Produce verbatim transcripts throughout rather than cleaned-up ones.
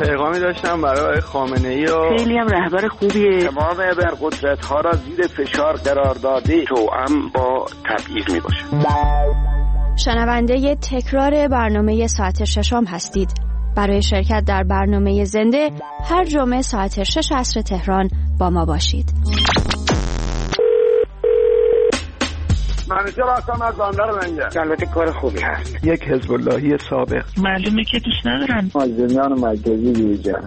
پیغامی داشتم برای خامنه‌ای و خیلی هم رهبر خوبیه. تمام ابرقدرت‌ها را زیر فشار قرار داده توأم با تبعیض میباشه. شنونده تکرار برنامه ساعت ششم هستید. برای شرکت در برنامه زنده هر جمعه ساعت شش عصر تهران با ما باشید. منیجر هستم از بندر لنگر. البته کار خوبی هست. یک حزب اللهی سابق. معلومه که دوست ندارن. مازنیان مرکزی بیرجن.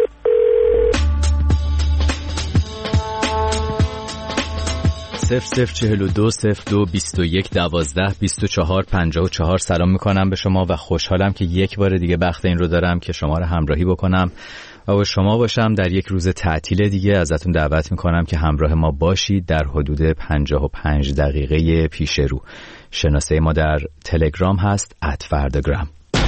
صفر صفر چهل و دو صفر دو بیست و یک دوازده بیست و چهار پنجاه و چهار سلام میکنم به شما و خوشحالم که یک بار دیگه بخت این رو دارم که شما رو همراهی بکنم و با شما باشم در یک روز تعطیل دیگه. ازتون دعوت میکنم که همراه ما باشید در حدود پنجاه و پنج دقیقه پیش رو. شناسه ما در تلگرام هست ات فرداگرام.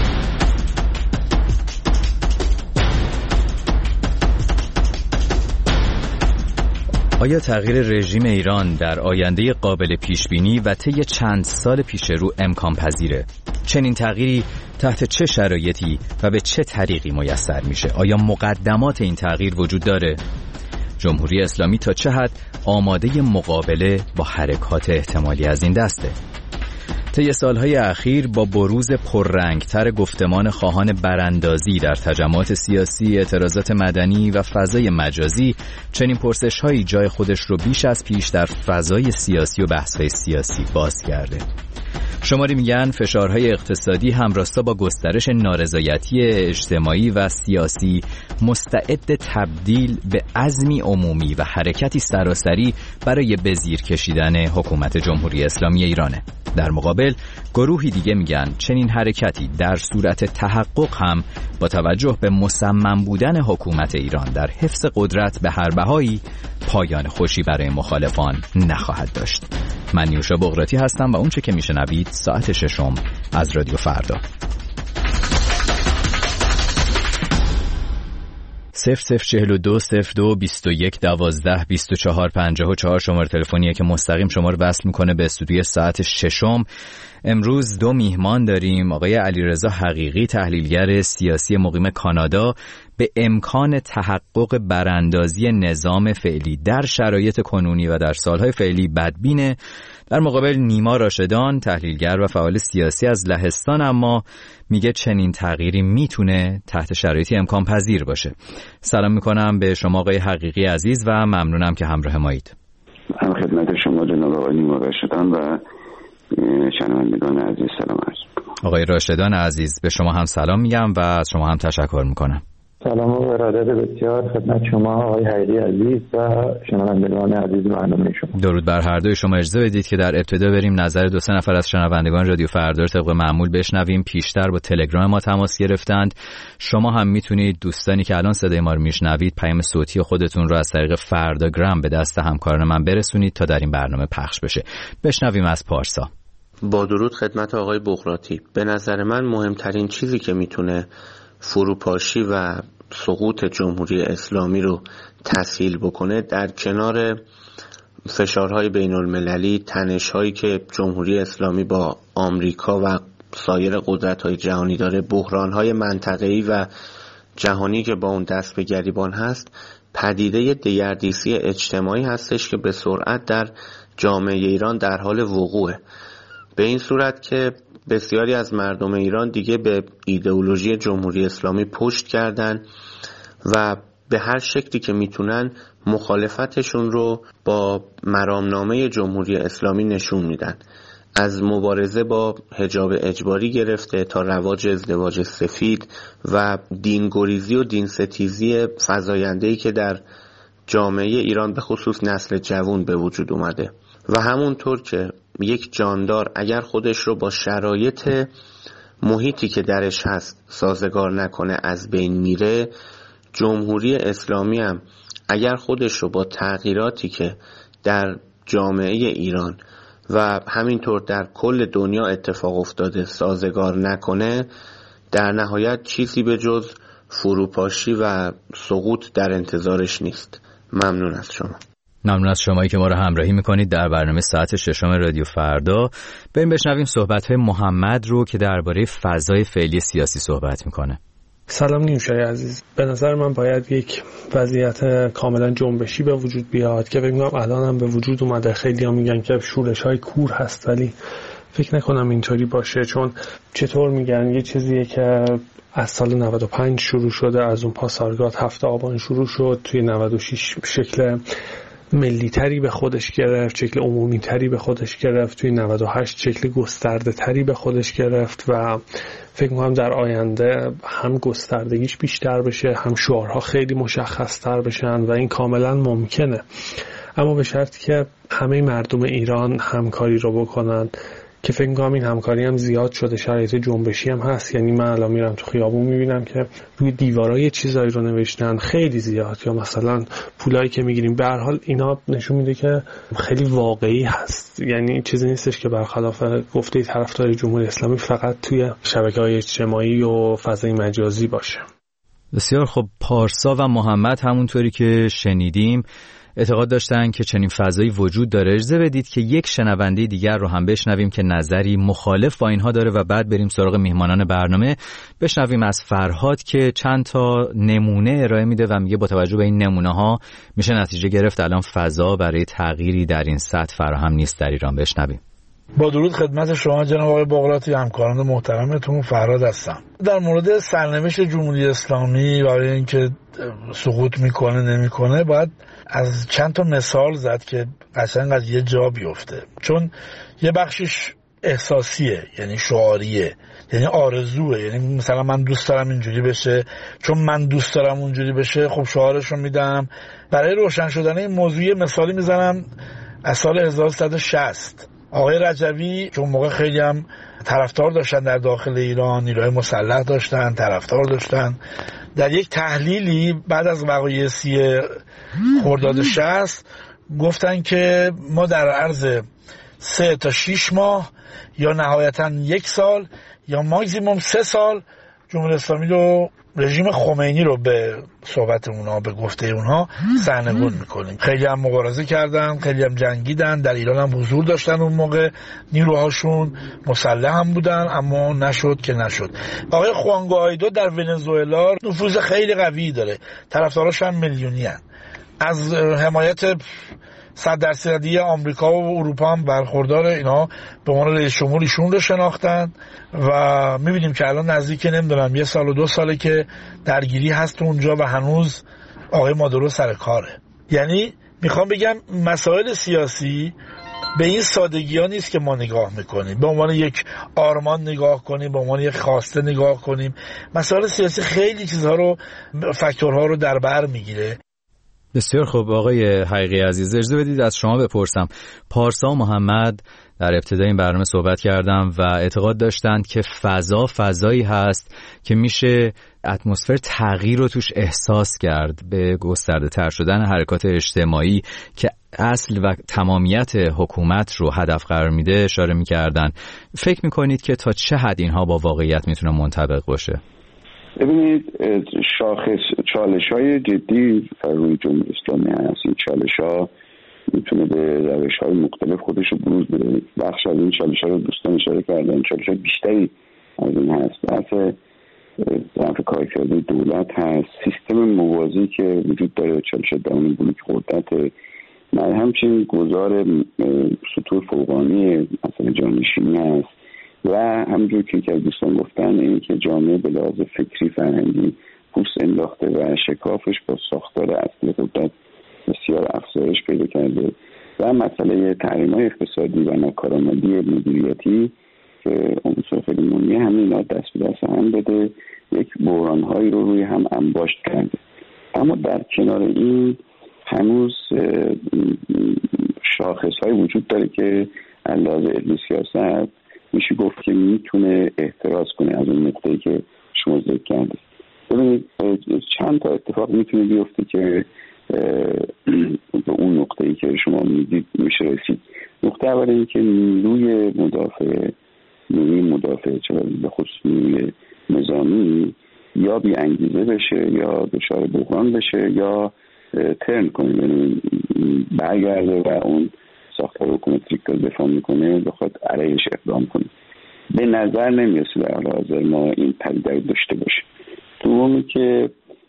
آیا تغییر رژیم ایران در آینده قابل پیشبینی و طی چند سال پیش رو امکان پذیره؟ چنین تغییری تحت چه شرایطی و به چه طریقی میسر میشه؟ آیا مقدمات این تغییر وجود داره؟ جمهوری اسلامی تا چه حد آماده مقابله با حرکات احتمالی از این دسته؟ طی سالهای اخیر با بروز پررنگتر گفتمان خواهان براندازی در تجمعات سیاسی، اعتراضات مدنی و فضای مجازی، چنین پرسش‌هایی جای خودش رو بیش از پیش در فضای سیاسی و بحث‌های سیاسی باز کرده. شماری میگن فشارهای اقتصادی همراستا با گسترش نارضایتی اجتماعی و سیاسی مستعد تبدیل به عزمی عمومی و حرکتی سراسری برای به زیر کشیدن حکومت جمهوری اسلامی ایرانه. در مقابل گروهی دیگه میگن چنین حرکتی در صورت تحقق هم با توجه به مصمم بودن حکومت ایران در حفظ قدرت به هر بهایی پایان خوشی برای مخالفان نخواهد داشت. من نیوشا بغراتی هستم و اونچه که میشنوید ساعت ششم از رادیو فردا. صفر صفر چهل و دو صفر دو بیست و یک دوازده بیست و چهار پنجاه و چهار شماره تلفنیه که مستقیم شما رو وصل میکنه به استودیوی ساعت ششم. امروز دو میهمان داریم. آقای علیرضا حقیقی، تحلیلگر سیاسی مقیم کانادا، به امکان تحقق براندازی نظام فعلی در شرایط کنونی و در سالهای فعلی بدبینه. در مقابل نیما راشدان، تحلیلگر و فعال سیاسی از لهستان، اما میگه چنین تغییری میتونه تحت شرایطی امکان پذیر باشه. سلام میکنم به شما آقای حقیقی عزیز و ممنونم که همراه مایید. هم خدمت شما جناب آقای نیما راشدان و شنوندگان عزیز سلام عرض میکنم. آقای راشدان عزیز به شما هم سلام میگم و از شما هم تشکر میکنم. سلام و ارادت بسیار خدمت شما آقای حقیقی عزیز و شنوندگان عزیز برنامه شما. درود بر هر دوی شما. اجازه بدید که در ابتدا بریم نظر دو سه نفر از شنوندگان رادیو فردا رو طبق معمول بشنویم. پیشتر با تلگرام ما تماس گرفتند. شما هم میتونید دوستانی که الان صدای ما رو میشنوید پیام صوتی خودتون رو از طریق فرداگرام به دست همکاران من برسونید تا در این برنامه پخش بشه. بشنویم از پارسا. با درود خدمت آقای بغراتی. به نظر من مهمترین چیزی که میتونه فروپاشی و سقوط جمهوری اسلامی رو تسهیل بکنه، در کنار فشارهای بین المللی، تنش‌هایی که جمهوری اسلامی با آمریکا و سایر قدرت‌های جهانی داره، بحران‌های منطقه‌ای و جهانی که با اون دست به گریبان هست، پدیده دگردیسی اجتماعی هستش که به سرعت در جامعه ایران در حال وقوعه. به این صورت که بسیاری از مردم ایران دیگه به ایدئولوژی جمهوری اسلامی پشت کردن و به هر شکلی که میتونن مخالفتشون رو با مرامنامه جمهوری اسلامی نشون میدن. از مبارزه با حجاب اجباری گرفته تا رواج ازدواج سفید و دینگریزی و دینستیزی فزاینده‌ای که در جامعه ایران به خصوص نسل جوان به وجود اومده. و همونطور که یک جاندار اگر خودش رو با شرایط محیطی که درش هست سازگار نکنه از بین میره، جمهوری اسلامی هم اگر خودش رو با تغییراتی که در جامعه ایران و همینطور در کل دنیا اتفاق افتاده سازگار نکنه، در نهایت چیزی به جز فروپاشی و سقوط در انتظارش نیست. ممنون از شما. ممنون از شمایی که ما رو همراهی میکنید در برنامه ساعت ششم رادیو فردا. بریم بشنویم صحبت‌های محمد رو که درباره فضای فعلی سیاسی صحبت میکنه. سلام نیوشای عزیز. به نظر من باید یک وضعیت کاملا جنبشی به وجود بیاد که فکر می‌کنم الان هم به وجود اومده. خیلی ها میگن که شورش‌های کور هست، ولی فکر نکنم اینطوری باشه، چون چطور میگن یه چیزیه که از سال نود و پنج شروع شده، از اون پاسارگاد هفته آبان شروع شد، توی نود و شش شکل ملی تری به خودش گرفت، شکل عمومی تری به خودش گرفت، توی نود و هشت شکل گسترده تری به خودش گرفت و فکر می‌کنم در آینده هم گستردگیش بیشتر بشه، هم شعارها خیلی مشخص تر بشن و این کاملا ممکنه، اما به شرطی که همه مردم ایران همکاری رو بکنن که فکر می‌کنم این همکاری هم زیاد شده. شرایط جنبشی هم هست، یعنی من الان میرم تو خیابون میبینم که روی دیوارای چیزایی رو نوشتن خیلی زیاد، یا مثلا پولایی که میگیریم. به هر حال اینا نشون میده که خیلی واقعی هست، یعنی چیزی نیستش که برخلاف گفته طرفدار جمهوری اسلامی فقط توی شبکه‌های اجتماعی و فضای مجازی باشه. بسیار خب. پارسا و محمد همونطوری که شنیدیم اعتقاد داشتن که چنین فضایی وجود داره. اجازه بدید که یک شنونده دیگر رو هم بشنویم که نظری مخالف با اینها داره و بعد بریم سراغ میهمانان برنامه. بشنویم از فرهاد که چند تا نمونه ارائه میده و میگه با توجه به این نمونه ها میشه نتیجه گرفت الان فضا برای تغییری در این سطح فراهم نیست در ایران. بشنویم. با درود خدمت شما جناب آقای بغراتی، همکاران محترمتون. فرهاد هستم. در مورد سرنوشت جمهوری اسلامی برای اینکه سقوط میکنه نمیکنه باید از چند تا مثال زد که قشنگ از یه جا بیفته، چون یه بخشش احساسیه، یعنی شعاریه، یعنی آرزوه، یعنی مثلا من دوست دارم اینجوری بشه، چون من دوست دارم اونجوری بشه خب شعارشو میدم. برای روشن شدن این موضوع مثالی میزنم از سال هزار و سیصد و شصت. آقای رجوی چون موقع خیلی هم طرفدار داشتن در داخل ایران، نیروهای مسلح داشتن، طرفدار داشتن، در یک تحلیلی بعد از وقایع سی خرداد شصت گفتن که ما در عرض سه تا شیش ماه یا نهایتا یک سال یا ماکسیموم سه سال جمهوری اسلامی رو، رژیم خمینی رو به صحبت اونها، به گفته اونها سرنگون میکنیم. خیلی هم مبارزه کردن، خیلی هم جنگیدن، در ایران هم حضور داشتن، اون موقع نیروهاشون مسلح هم بودن، اما نشد که نشد. آقای خوان گوایدو در ونزوئلا نفوذ خیلی قوی داره، طرفداراش هم میلیونی هن. از حمایت صد درصدی آمریکا و اروپا هم برخوردار، اینا به عنوان رئیس جمهور ایشون رو شناختن و میبینیم که الان نزدیک نمیدونم یه سال و دو ساله که درگیری هست اونجا و هنوز آقای مادورو سر کاره. یعنی میخوام بگم مسائل سیاسی به این سادگی ها نیست که ما نگاه میکنیم، به عنوان یک آرمان نگاه کنیم، به عنوان یک خواسته نگاه کنیم. مسائل سیاسی خیلی چیزها رو، فاکتورها رو در بر میگیره. بسیار خوب. آقای حقیقی عزیز، اجازه بدید از شما بپرسم. پارسا و محمد در ابتدای این برنامه صحبت کردم و اعتقاد داشتند که فضا فضایی هست که میشه اتمسفر تغییر رو توش احساس کرد، به گسترده تر شدن حرکات اجتماعی که اصل و تمامیت حکومت رو هدف قرار میده اشاره میکردن. فکر میکنید که تا چه حد اینها با واقعیت میتونه منطبق باشه؟ ببینید، شاخص چالش های جدی روی جمهوری اسلامی هست. این چالش ها میتونه به روش های مختلف خودش رو بروز بده. بخش از این چالش ها رو دوستان اشاره کردن، چالش های بیشتری از این هست. بحث ضعف کارکردی دولت هست، سیستم موازی که وجود داره، چالش درون بلوک قدرت، همچنین گذار سطوح فوقانی مثلا جانشینی هست و همونجور که که دوستان گفتن این که جامعه به لحاظ فکری فرهنگی پوست انداخته و شکافش با ساختار اصلی قدرت بسیار افزایش پیدا کرده و مسئله تحریم‌های اقتصادی و ناکارآمدی مدیریتی که عنصر خیلی مهمی همینا دست به دست هم بده، یک بحران‌هایی رو روی هم انباشت کرده. اما در کنار این هنوز شاخص‌های وجود داره که علاوه علمی سیاست میشه گفت که میتونه احتراز کنه از اون نقطه‌ای که شما ذکر کردید. ببینید چند تا اتفاق میتونه بیفته که به اون نقطه‌ای که شما میدید میشه رسید. نقطه اول این که نیروی مدافع نیروی مدافع چه به خصوص نیروی نظامی یا بی انگیزه بشه یا دچار بحران بشه یا ترن کنه، یعنی برگرده و اون ساختار حکومتی که دفاع میکنه بخواد علیهش اقدام کنه. به نظر نمیرسه در حال حاضر ما این پدیده داشته باشه. دومی که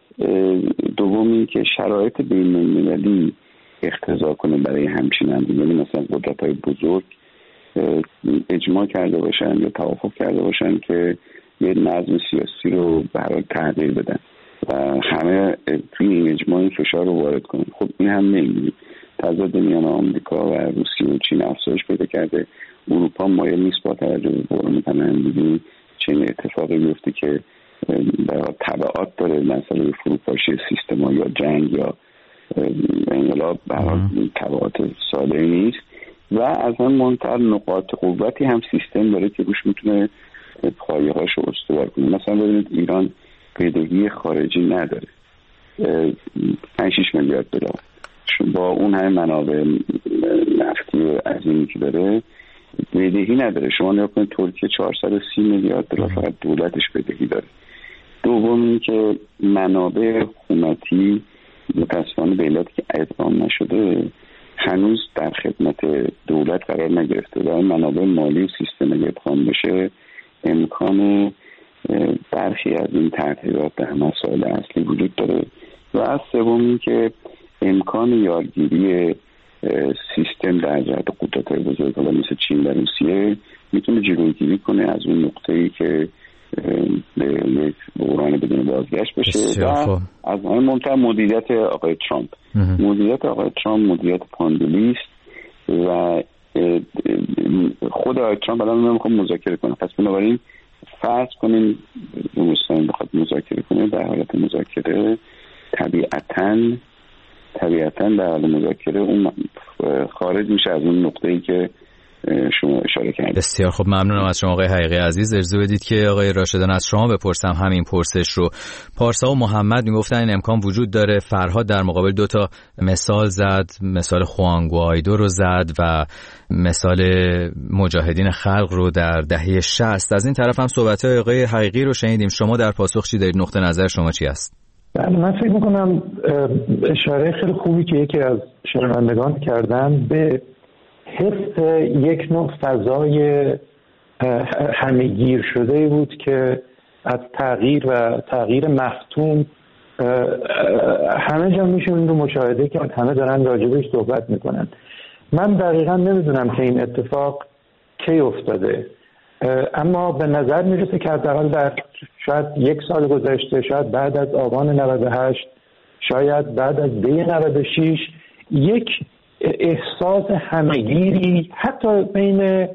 دومی که شرایط بین‌المللی اقتضا کنه برای همچین اندیشه، یعنی مثلا قدرت‌های بزرگ اجماع کرده باشن یا توافق کرده باشن که یه نظم سیاسی رو برای تغییر بدن و همه توی این اجماع این فشار رو وارد کنن. خب این هم نمی‌بینی. تضاد میان آمریکا و روسیه و چین افزایش پیدا کرده. اروپا مایل نیست با توجه به بحران پناهندگی چنین اتفاقی بیفته که برای تبعات داره، مثلا فروپاشی سیستما یا جنگ یا انقلاب، برای تبعات ساده نیست. و از هم مهمتر نقاط قوتی هم سیستم داره که روش میتونه پایه‌هاش رو استوار کنه. مثلا ببینید ایران بدهی خارجی نداره، پنج شش میلیارد دلار، با اون همه منابع نفتی عظیمی که داره بدهی نداره. شما نگاه کنید ترکیه چهارصد و سی میلیارد دلار فقط دولتش بدهی داره. دوم این که منابع حکومتی متأسفانه به علتی که اعلام نشده هنوز در خدمت دولت قرار نگرفته و منابع مالی و سیستم اگه ابخام بشه امکان برخی از این تغییرات در مسائل اصلی وجود داره. و از سوم این که امکان یارگیری سیستم در جهت قدرت‌های بزرگ مثل چین و روسیه میتونه جلوگیری کنه از اون نقطه‌ای که به یک بحران بدون بازگشت بشه. و از همه مهمتر مدیریت آقای ترامپ. مدیریت آقای ترامپ مدیریت پاندولی است و خود آقای ترامپ الان نمیخواد مذاکره کنه. پس بنابراین فرض کنیم دوستان بخواد مذاکره کنه، در حالت مذاکره طبیعتاً طبیعتاً در حال مذاکره اون خارج میشه از اون نقطه‌ای که شما اشاره کردید. بسیار خب، ممنونم از شما آقای حقیقی عزیز. اجازه بدید که آقای راشدان از شما بپرسم همین پرسش رو. پارسا و محمد میگفتن این امکان وجود داره. فرهاد در مقابل دو تا مثال زد، مثال خوان گوایدو رو زد و مثال مجاهدین خلق رو در دهه شصت. از این طرف هم صحبت‌های آقای حقیقی رو شنیدیم. شما در پاسخ چی دارید؟ نقطه نظر شما چی است؟ بله، من فکر می‌کنم اشاره خیلی خوبی که یکی از شنوندگان کردن به حس یک نوع فضای همه‌گیر شده بود که از تغییر و تغییر مفتوم همه جا میشه اون رو مشاهده که همه دارن راجبش صحبت میکنن. من دقیقا نمیدونم که این اتفاق کی افتاده، اما به نظر میرسه که حداقل در شاید یک سال گذشته، شاید بعد از آبان نود و هشت، شاید بعد از دی نود و شش، یک احساس همگیری حتی بین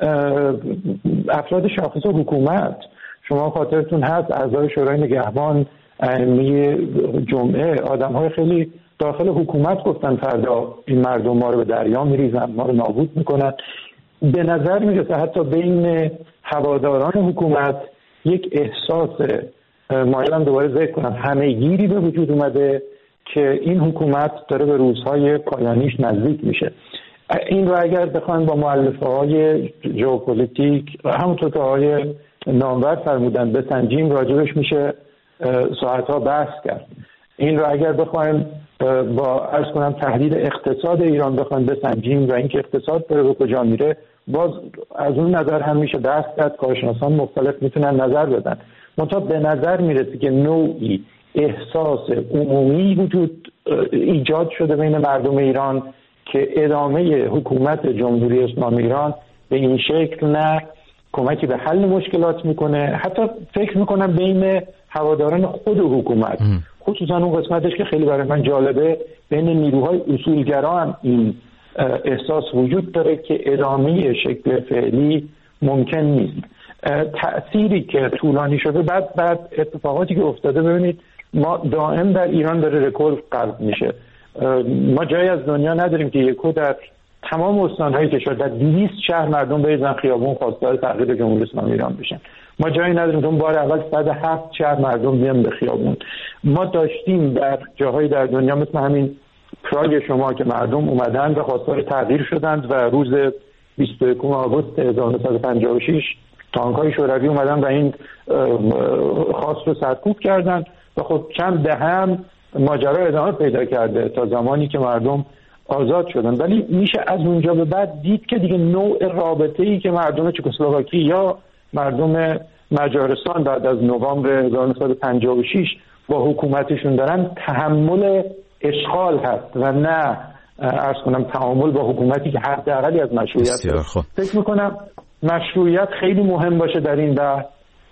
افراد شاخص حکومت. شما خاطرتون هست اعضای شورای نگهبان، ائمه جمعه، آدم‌های خیلی داخل حکومت گفتن فردا این مردم ما رو به دریا میریزن، ما رو نابود میکنن. به نظر میرسه حتی بین هواداران حکومت یک احساس، مایلم دوباره ذکر کنم، همه‌گیری به وجود اومده که این حکومت داره به روزهای پایانیش نزدیک میشه. این رو اگر بخوایم با مؤلفه های ژئوپلیتیک همونطور که آقای نامور فرمودن بسنجیم، راجبش میشه ساعتها بحث کرد. این رو اگر بخوایم با عرض کنم تحلیل اقتصاد ایران بخوایم بسنجیم و اینکه اقتصاد داره به کجا میره، باز از اون نظر هم میشه بحث کرد. کارشناسان مختلف میتونن نظر بدن. منتها به نظر میرسه که نوعی احساس عمومی وجود ایجاد شده بین مردم ایران که ادامه حکومت جمهوری اسلامی ایران به این شکل نه کمکی به حل مشکلات میکنه، حتی فکر میکنم بین هواداران خود حکومت، خصوصا اون قسمتش که خیلی برای من جالبه، بین نیروهای اصولگرا هم این احساس وجود داره که ادامه شکل فعلی ممکن نیست. تأثیری که طولانی شده، بعد بعد اتفاقاتی که افتاده، ببینید ما دائم در ایران داره رکورد قلب میشه. ما جایی از دنیا نداریم که یکو در تمام استان‌های کشور در دویست شهر مردم بریزن خیابون خواستار تغییر جمهوری اسلامی ایران بشن. ما جایی نداریم که اون بار اول صد و هفت شهر مردم بیان به خیابون. ما داشتیم در جاهای در دنیا مثل همین پراگ شما که مردم اومدن و خواستار تغییر شدند و روز بیست و یکم آگوست هزار و نهصد و پنجاه و شش تانک‌های شوروی اومدن و این خواست رو سرکوب کردن و خب چند دهه هم ماجرا ادامه پیدا کرده تا زمانی که مردم آزاد شدن. ولی میشه از اونجا به بعد دید که دیگه نوع رابطه‌ای که مردم چکسلواکی یا مردم مجارستان بعد از نوامبر هزار و نهصد و پنجاه و شش با حکومتشون دارن تحمل اشغال هست و نه عرض کنم تعامل با حکومتی که حداقلی از مشروعیت داره. فکر میکنم مشروعیت خیلی مهم باشه در این بحث.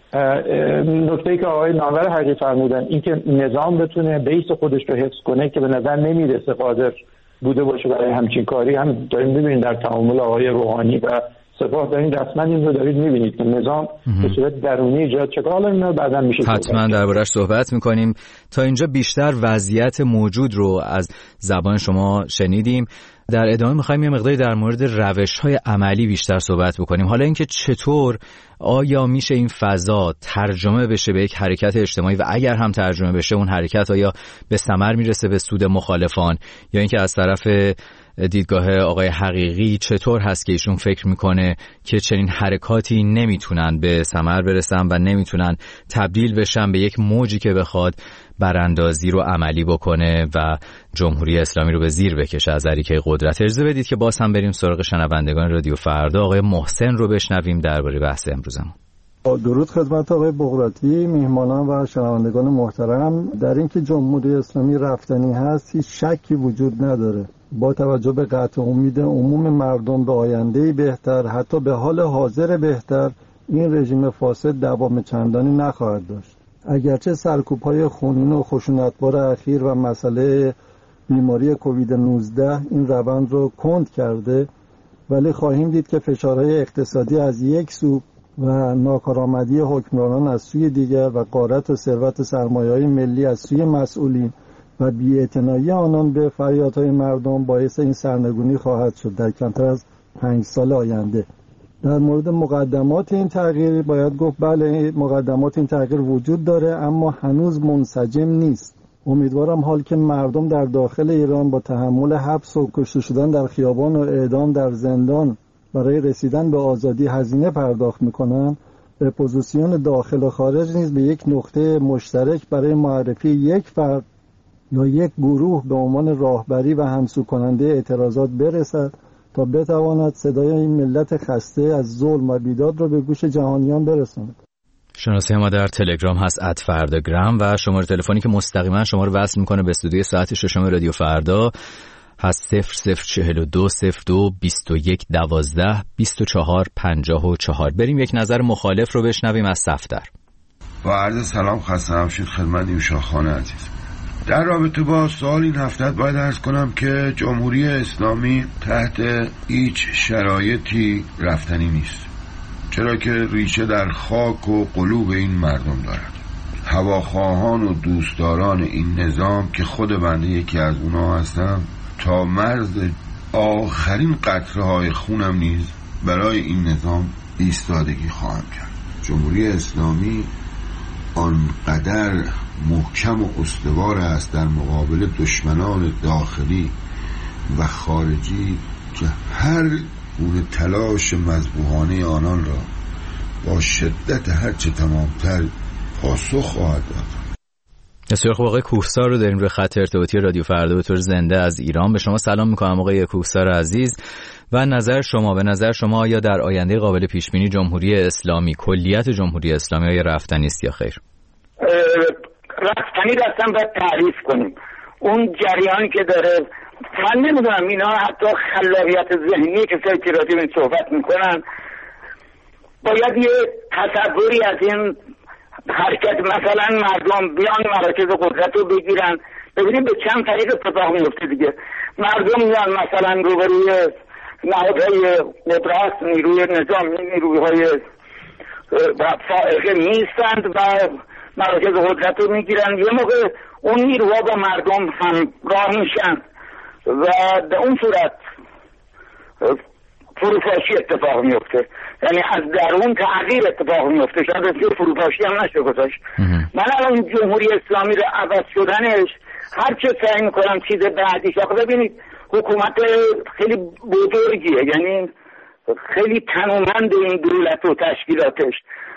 نکته‌ای که آقای نامور حقیقی فرمودن این که نظام بتونه بیس خودش رو حفظ کنه که به نظر نمیرسه قادر بوده باشه برای همچین کاری، هم داریم می‌بینید در تعامل آقای روحانی و سپاه دارین رسما این رو دارید می‌بینید که نظام به صورت درونی ایجاد شده. حالا اینا بعداً میشه حتما دربارش صحبت می‌کنیم. تا اینجا بیشتر وضعیت موجود رو از زبان شما شنیدیم. در ادامه می‌خوایم یه مقداری در مورد روش‌های عملی بیشتر صحبت بکنیم. حالا اینکه چطور آیا میشه این فضا ترجمه بشه به یک حرکت اجتماعی و اگر هم ترجمه بشه اون حرکت آیا به ثمر میرسه به سود مخالفان، یا اینکه از طرف دیدگاه آقای حقیقی چطور هست که ایشون فکر میکنه که چنین حرکاتی نمیتونن به ثمر برسن و نمیتونن تبدیل بشن به یک موجی که بخواد براندازی رو عملی بکنه و جمهوری اسلامی رو به زیر بکشه از اریکه قدرت. اجازه بدید که باز هم بریم سراغ شنوندگان رادیو فردا. آقای محسن رو بشنویم درباره بحث امروزمون. درود خدمت آقای بغراتی، میهمانان و شنوندگان محترم. در اینکه جمهوری اسلامی رفتنی هست هیچ شکی وجود نداره. با توجه به قطع امید عموم مردم به آینده‌ای بهتر، حتی به حال حاضر بهتر، این رژیم فاسد دوام چندانی نخواهد داشت. اگرچه سرکوب‌های خونین و خشونتبار اخیر و مسئله بیماری کووید نوزده این روند رو کند کرده، ولی خواهیم دید که فشارهای اقتصادی از یک سو و ناکارآمدی حکمرانان از سوی دیگر و غارت و ثروت سرمایه‌های ملی از سوی مسئولین و بی‌اعتنایی آنان به فریادهای مردم باعث این سرنگونی خواهد شد در کمتر از پنج سال آینده. در مورد مقدمات این تغییر باید گفت بله، مقدمات این تغییر وجود داره اما هنوز منسجم نیست. امیدوارم حال که مردم در داخل ایران با تحمل حبس و کشته شدن در خیابان و اعدام در زندان برای رسیدن به آزادی هزینه پرداخت میکنن، اپوزیسیون داخل و خارج نیز به یک نقطه مشترک برای معرفی یک فرد یا یک گروه به عنوان راهبری و همسو کننده اعتراضات برسد تا بتواند صدای این ملت خسته از ظلم و بیداد را به گوش جهانیان برساند. شناسه ما در تلگرام هست ات فرداگرام و شماره تلفنی که مستقیما شما رو وصل میکنه به استودیوی ساعت ششم رادیو فردا هست صفر صفر چهل و دو صفر دو بیست و یک دوازده بیست و چهار پنجاه و چهار. بریم یک نظر مخالف رو بشنویم از صفدر. با عرض سلام خسته نباشید خدمت نیوشا خانه عزیز. در رابطه با سوال این هفته باید عرض کنم که جمهوری اسلامی تحت هیچ شرایطی رفتنی نیست، چرا که ریشه در خاک و قلوب این مردم دارد. هواخواهان و دوستداران این نظام که خود بنده یکی از اونا هستم، تا مرز آخرین قطره های خونم نیز برای این نظام ایستادگی خواهم کرد. جمهوری اسلامی آنقدر محکم و استوار است در مقابل دشمنان داخلی و خارجی که هر گونه تلاش مذبوحانه آنان را با شدت هرچه تمامتر پاسخ خواهد داد. بسیار خوب. آقای کوهسار رو داریم روی خط ارتباطی رادیو فردا به طور زنده از ایران. به شما سلام میکنم آقای کوهسار عزیز و نظر شما به نظر شما یا در آینده قابل پیش بینی جمهوری اسلامی، کلیت جمهوری اسلامی آیا رفتنی است یا خیر؟ رفتنی رفتن باید تعریف کنیم. اون جریانی که داره من نمیدونم، اینا حتی خلاقیت ذهنی که سایتی رادیو این صحبت میکنن، باید یه تصوری از این حرکت مثلا مردم بیان مراکز قدرت رو بگیرن، ببینیم به چند طریق اتفاق میفته دیگه. مردم میان مثلا روبروی نهادهای قدرت، نیروی نظامی، نیروهای فائقه میستند و مراکز قدرت رو میگیرن. یه موقع اون نیروها با مردم هم راه میشن و به اون صورت فروپاشی اتفاق میفته، یعنی از درون تغییر اتفاق میفته. شاید رسیه فروپاشی هم نشه گذاشت. من الان جمهوری اسلامی رو عوض شدنش هر چه سعی میکنم چیز بعدیش. آخه ببینید حکومت خیلی بزرگیه، یعنی خیلی تنومند این دولت و تشکیلاتش.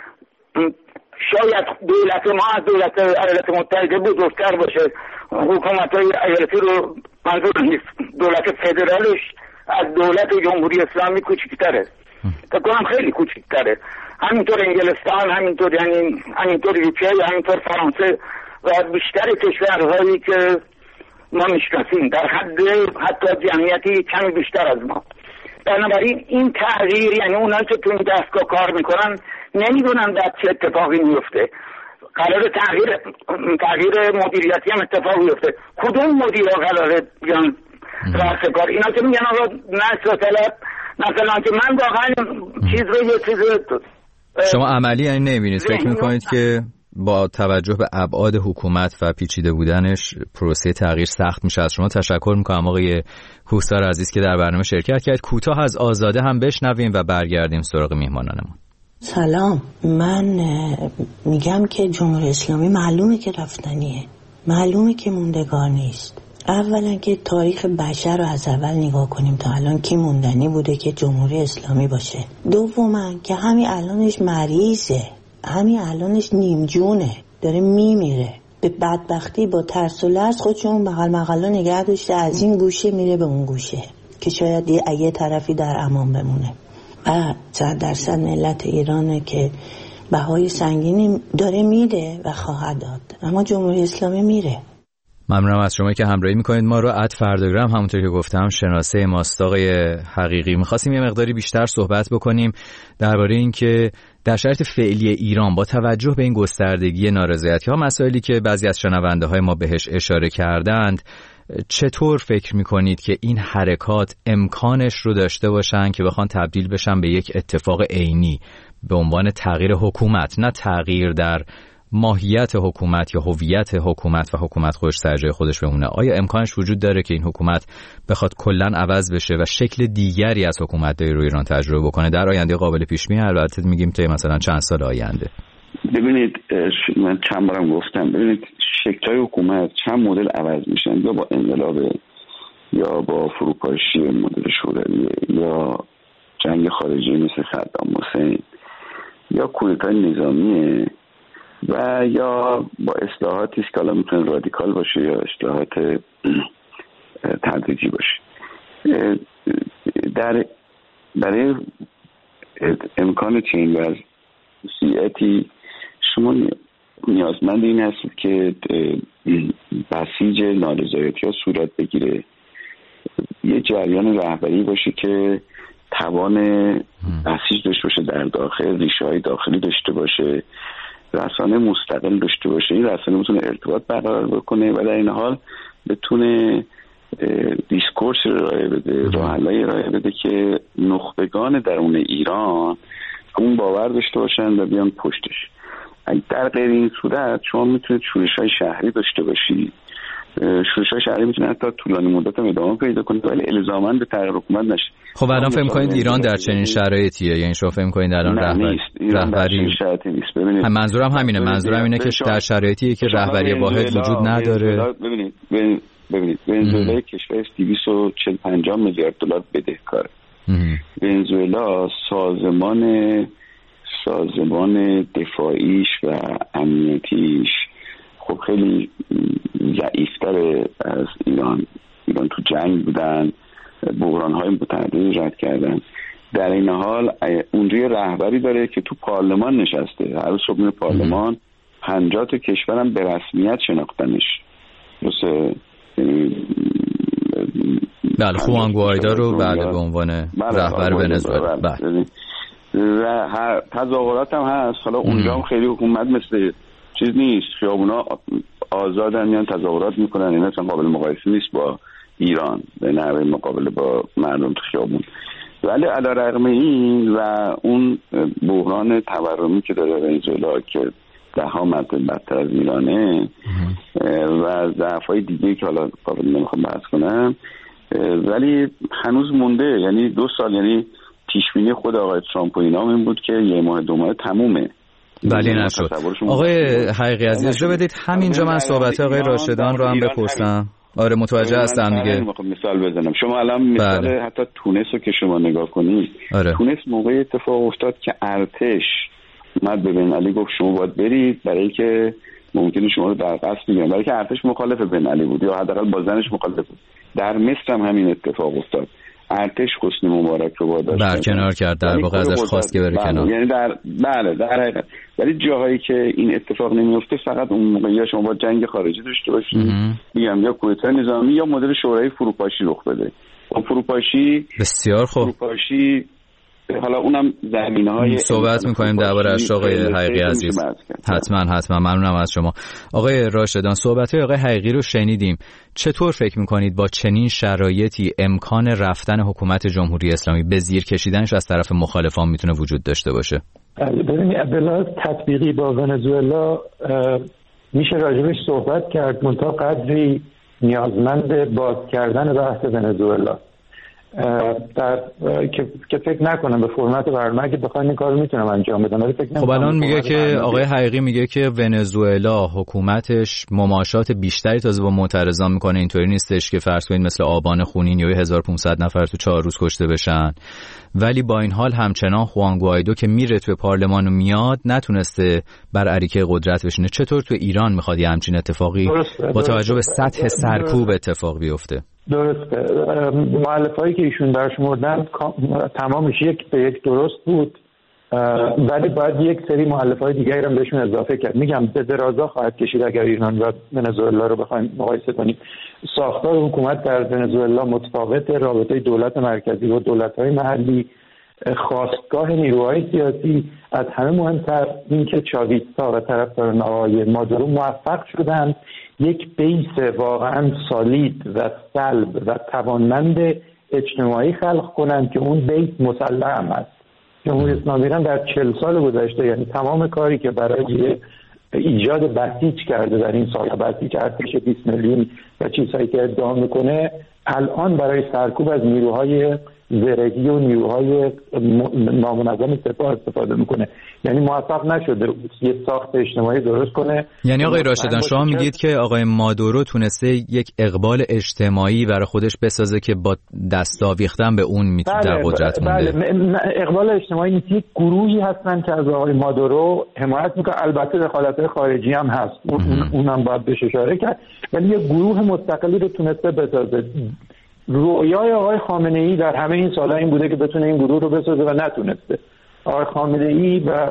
شاید دولت ما از دولت ایالات متحده بزرگتر باشه، حکومت های ایالتی رو منظور نیست، دولت فدرالش از دولت جمهوری اسلامی کوچکتره، فکر کنم خیلی کوچکتره. همینطور انگلستان، همینطور یعنی همینطور یوکه، همینطور فرانسه و بیشتر کشورهایی که ما میشناسیم در حد حتی جمعیتی کمی بیشتر از ما. بنابراین این تغییر، یعنی اونایی که تو این دستگاه کار میکنن نمیدونن بعد چه اتفاقی میفته. قرار تغییر تغییر مدیریتی هم اتفاق میفته. کدوم مدیرا قراره بیان رأس کار؟ اینا که میگن آقا نصر طلب مثلا، که من واقعا چیز رو یه چیز شما عملی یعنی نمیبینید، فکر میکنید که با توجه به ابعاد حکومت و پیچیده بودنش پروسه تغییر سخت میشه؟ از شما تشکر میکنم آقای کوهسار عزیز که در برنامه شرکت کرد. کوتاه از آزاده هم بشنویم و برگردیم سراغ میهمانانمون. سلام، من میگم که جمهوری اسلامی معلومه که رفتنیه، معلومه که موندگار نیست. اولا که تاریخ بشر رو از اول نگاه کنیم تا الان کی موندنی بوده که جمهوری اسلامی باشه. دوما که همین الانش مریضه، همین الانش نیمجونه، داره میمیره. به بدبختی با ترس و لرز خودشون بغل مغلا نگه داشته، از این گوشه میره به اون گوشه که شاید یه طرفی در امان بمونه. و صد درصد ملت ایرانه که بهای سنگینی داره میده و خواهد داد، اما جمهوری اسلامی میره. ممنونم از شما که همراهی میکنید ما رو. اد فرداگرام همونطور که گفتم شناسه ماست آقای حقیقی. میخواستیم یه مقداری بیشتر صحبت بکنیم درباره این که در شرایط فعلی ایران با توجه به این گستردگی نارضایتی ها، مسائلی که بعضی از شنونده های ما بهش اشاره کردند، چطور فکر میکنید که این حرکات امکانش رو داشته باشن که بخوان تبدیل بشن به یک اتفاق عینی به عنوان تغییر حکومت، نه تغییر در ماهیت حکومت یا هویت حکومت و حکومت خودش سر جای خودش بمونه؟ آیا امکانش وجود داره که این حکومت بخواد کلاً عوض بشه و شکل دیگری از حکومت‌داری رو ایران تجربه بکنه در آینده قابل پیش بینی؟ البته میگیم تا مثلا چند سال آینده. ببینید من چند بارم گفتم، ببینید شکل‌های حکومت چند مدل عوض میشن، یا با انقلاب، یا با فروپاشی مدل شوروی، یا جنگ خارجی مثل صدام حسین، یا کودتای نظامیه، و یا با اصلاحاتی که حالا میتونه رادیکال باشه یا اصلاحات تدریجی باشه. در برای امکان چنین وضعیتی شما نیازمند این هستید که بسیج نارضایتی ها صورت بگیره، یه جریان رهبری باشه که توان بسیج داشته باشه، در داخل ریشه های داخلی داشته باشه، رسانه مستقل داشته باشه، این رسانه بتونه ارتباط برقرار بکنه و در این حال بتونه دیسکورس ارائه بده، راه حل‌های ارائه بده که نخبگان درون ایران اون باور داشته باشن و بیان پشتش. در غیر این صورت شما میتونید شورش‌های شهری داشته باشید. شورش‌های شهری میتونه حتی طولانی مدت هم ادامه پیدا کنه ولی الزاماً به تغییر حکومت نشه. خب الان فکر می‌کنید ایران در چنین شرایطیه؟ یعنی شما فکر می‌کنید الان رهبری رهبری شرایطی نیست؟ ببینید منظورم همینه، منظورم اینه که در شرایطی که رهبری واحد وجود نداره. ببینید ببینید ببینید ونزوئلا کشور دویست و چهل پنجاه میلیارد دلار بدهکاره. ونزوئلا سازمان سازمان دفاعیش و امنیتیش خب خیلی ضعیف‌تر از ایران. ایران تو جنگ بودن، بحران‌های متعددی رد کردن. در این حال اونجا یه رهبری داره که تو پارلمان نشسته، هر روز صبح میره پارلمان، پنجاه تا کشورم به رسمیت شناختنش. مثل بله خوان گوایدو رو بله به عنوان رهبر ونزوئلا. بله و هر تظاهرات هم هست. حالا اونجا هم خیلی حکومت مثل چیز نیست، خیابونا آزادن، میان تظاهرات میکنن، این اصلا قابل مقایسه نیست با ایران به نحوه مقابله با مردم تو خیابون. ولی علیرغم این و اون بحران تورمی که داره ونزوئلا که ده ها مرتبه بدتر از ایرانه و ضعف‌های دیگه که حالا قابل نمیخوام بحث کنم، ولی هنوز مونده. یعنی دو سال، یعنی پیشبینی خود آقای ترامپ و اینا این بود که یه ماه دو ماه تمومه. ولی نشد. آقای حقیقی عزیز اجازه بدید همینجا من صحبت آقای راشدان رو هم بپرسم. آره متوجه هستم دیگه. مثال بزنم، شما الان مثال بله. حتی تونس رو که شما نگاه کنید، آره. تونس موقع اتفاق افتاد که ارتش اومد به بن علی گفت شما باید برید برای که ممکنه شما رو در قصد بگیرن، برای که ارتش مخالف بن علی بود یا حداقل با زنش مخالف بود. در مصر هم همین اتفاق افتاد. ارتش حسنی مبارک رو واداشت برکنار کرد، در واقع ازش خواست که بره کنار. یعنی در بله در حقیقت، ولی جاهایی که این اتفاق نمیفته فقط اون موقع یا شما با جنگ خارجی داشته باشید، میگم یا کودتا نظامی یا مدل شورای فروپاشی رخ بده. اون فروپاشی بسیار خوب، فروپاشی حالا اونم زمینه‌های صحبت می‌کنیم درباره اش آقای حقیقی عزیز. حتما حتما ممنونم از شما آقای راشدان. صحبت‌های آقای حقیقی رو شنیدیم. چطور فکر می‌کنید با چنین شرایطی امکان رفتن حکومت جمهوری اسلامی به زیر کشیدنش از طرف مخالفان میتونه وجود داشته باشه؟ ببینید بلا تطبیقی با ونزوئلا میشه راجبش صحبت کرد، منتها قدری نیازمند باز کردن بحث ونزوئلا در که که فکر نکنم به فرمت برنامه که بخواین این کارو میتونم انجام بدم، ولی فکر خب الان میگه که آقای حقیقی میگه که ونزوئلا حکومتش مماشات بیشتری تازه با معترضان میکنه. اینطوری نیستش که فرض کنید مثل آبان خونین یا هزار و پانصد نفر تو چهار روز کشته بشن، ولی با این حال همچنان خوان گوایدو که میره تو پارلمان و میاد نتونسته بر اریکه قدرت بشینه. چطور تو ایران میخواد یه همچین اتفاقی با توجه به سطح سرکوب اتفاق بیفته؟ درسته، مؤلفه‌ای که ایشون برشمردن تمامش یک به یک درست بود، ولی باید یک سری مؤلفه‌های دیگری هم بهشون اضافه کرد. میگم به درازا خواهد کشید اگر ایران و ونزوئلا رو بخوایم مقایسه کنیم. ساختار حکومت در ونزوئلا متفاوت، رابطه دولت مرکزی و دولت‌های محلی، خواستگاه نیروهای سیاسی، از همه مهمتر اینکه چاویستا و طرفداران آقای مادورو موفق شدند یک بیس واقعا سالید و سلب و توانمند اجتماعی خلق کنند که اون بیس مسلح هم است. جمهوری اسلامی ایران در چهل سال گذشته، یعنی تمام کاری که برای ایجاد بسیج کرده در این سال، بسیج ارتش بیست میلیون و چیزهایی که ادعا میکنه، الان برای سرکوب از نیروهای زرهی و نیروهای نامنظم سپاه استفاده میکنه. یعنی موفق نشده یه ساخت اجتماعی درست کنه. یعنی آقای راشدان شما میگید که آقای مادورو تونسته یک اقبال اجتماعی برای خودش بسازه که با دست آویختن به اون میتونه در قدرت مونده؟ بله، اقبال اجتماعی نیست، یک گروهی هستن که از آقای مادورو حمایت میکنه. البته دخالت‌های خارجی هم هست، اون اونم باید بهش اشاره کرد، ولی یک گروه مستقلی رو تونسته بسازه. رویای آقای خامنه‌ای در همه این سال‌ها این بوده که بتونه این گروه رو بسازه و نتونسته. آقای خامنه‌ای و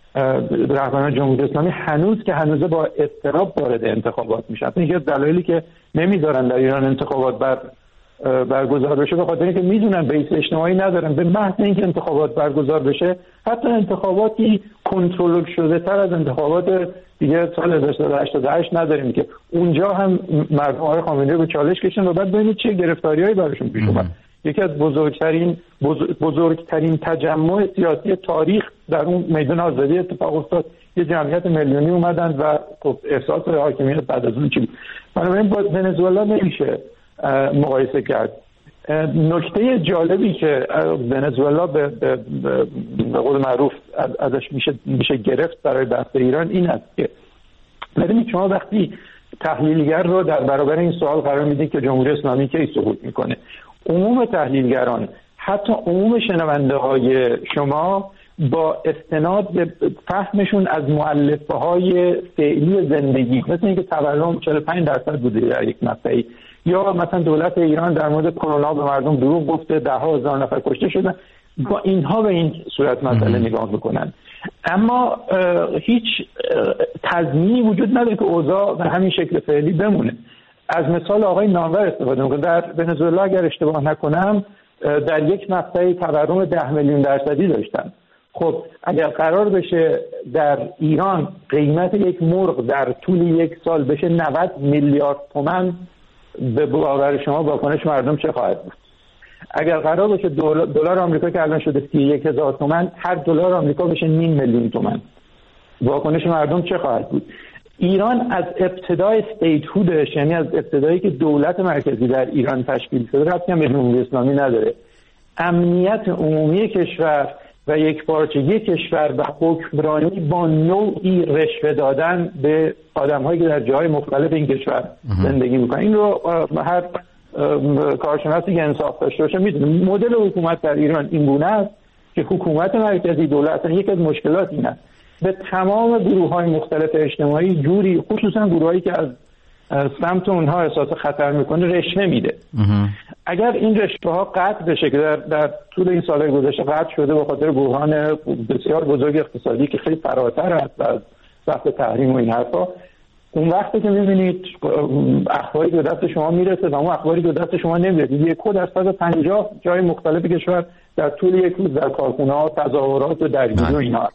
رهبران جمهوری اسلامی هنوز که هنوز با اضطراب وارد انتخابات میشن. این از دلایلی که نمیذارن در ایران انتخابات بر برگزار بشه به خاطر اینکه میدونن بیس اجتماعی ندارن. به محض اینکه انتخابات برگزار بشه، حتی انتخاباتی کنترل شده تر از انتخابات دیگه سال هزار و سیصد و هشتاد و هشت نداریم که اونجا هم مردم آقای خامنه‌ای به چالش کشیدن و بعد ببینید چه گرفتاریایی براشون پیش اومد. یکی از بزرگترین بزرگترین تجمع سیاسی تاریخ در اون میدان آزادی اتفاق افتاد. یه جمعیت میلیونی اومدن و خب احساس حاکمیت بعد از اون چی بود. بنابراین با ونزوئلا نمیشه مقایسه کرد. نکته جالبی که ونزوئلا به به قول معروف ازش میشه میشه گرفت برای بحث ایران این است که ببینید شما وقتی تحلیلگر رو در برابر این سوال قرار میدید که جمهوری اسلامی کی سقوط میکنه، عموم تحلیلگران، حتی عموم شنونده های شما با استناد به فهمشون از مؤلفه های فعلی زندگی، مثل اینکه تورم چهل و پنج درصد بوده در یک مقطعی، یا مثلا دولت ایران در مورد کرونا به مردم دروغ گفته، ده ها هزار نفر کشته شدن، با اینها به این صورت مسئله نگاه میکنن. اما هیچ تضمینی وجود نداره که اوضاع به همین شکل فعلی بمونه. از مثال آقای نامور استفاده میکنه. در ونزوئلا اگر اشتباه نکنم در یک مقطعی تورم ده میلیون درصدی داشتن. خب اگر قرار بشه در ایران قیمت یک مرغ در طول یک سال بشه نود میلیارد تومان، به باور شما واکنش مردم چه خواهد بود؟ اگر قرار باشه دلار آمریکا که الان شده سی و یک هزار تومان، هر دلار آمریکا بشه نیم میلیون تومان، واکنش مردم چه خواهد بود؟ ایران از ابتدای استیت هودش، یعنی از ابتدایی که دولت مرکزی در ایران تشکیل شده، ربطی هم به جمهوری اسلامی نداره. امنیت عمومی کشور و یک پارچگی کشور و حکمرانی با نوعی رشوه دادن به آدم‌هایی که در جاهای مختلف این کشور زندگی میکنن، این رو هر کارشناسی که انصاف داشته باشه میدونه. مدل حکومت در ایران این گونه است که حکومت مرکزی، دولت، یک از مشکلات این است به تمام گروه‌های مختلف اجتماعی جوری، خصوصا گروهایی که از سمت اونها احساس خطر میکنه، رشوه میده. اگر این رشته ها قطع بشه که در, در طول این سالهای گذشته قطع شده به خاطر بحران بسیار بزرگ اقتصادی که خیلی فراتر است از وقت تحریم و این حرفا، اون وقتی که میبینید اخباری به دست شما میرسه و اون اخباری به دست شما نمیرسه، یک درصد از پنجاه جای مختلف کشور در طول یک روز در کارخونه ها تظاهرات و درگیری و اینا.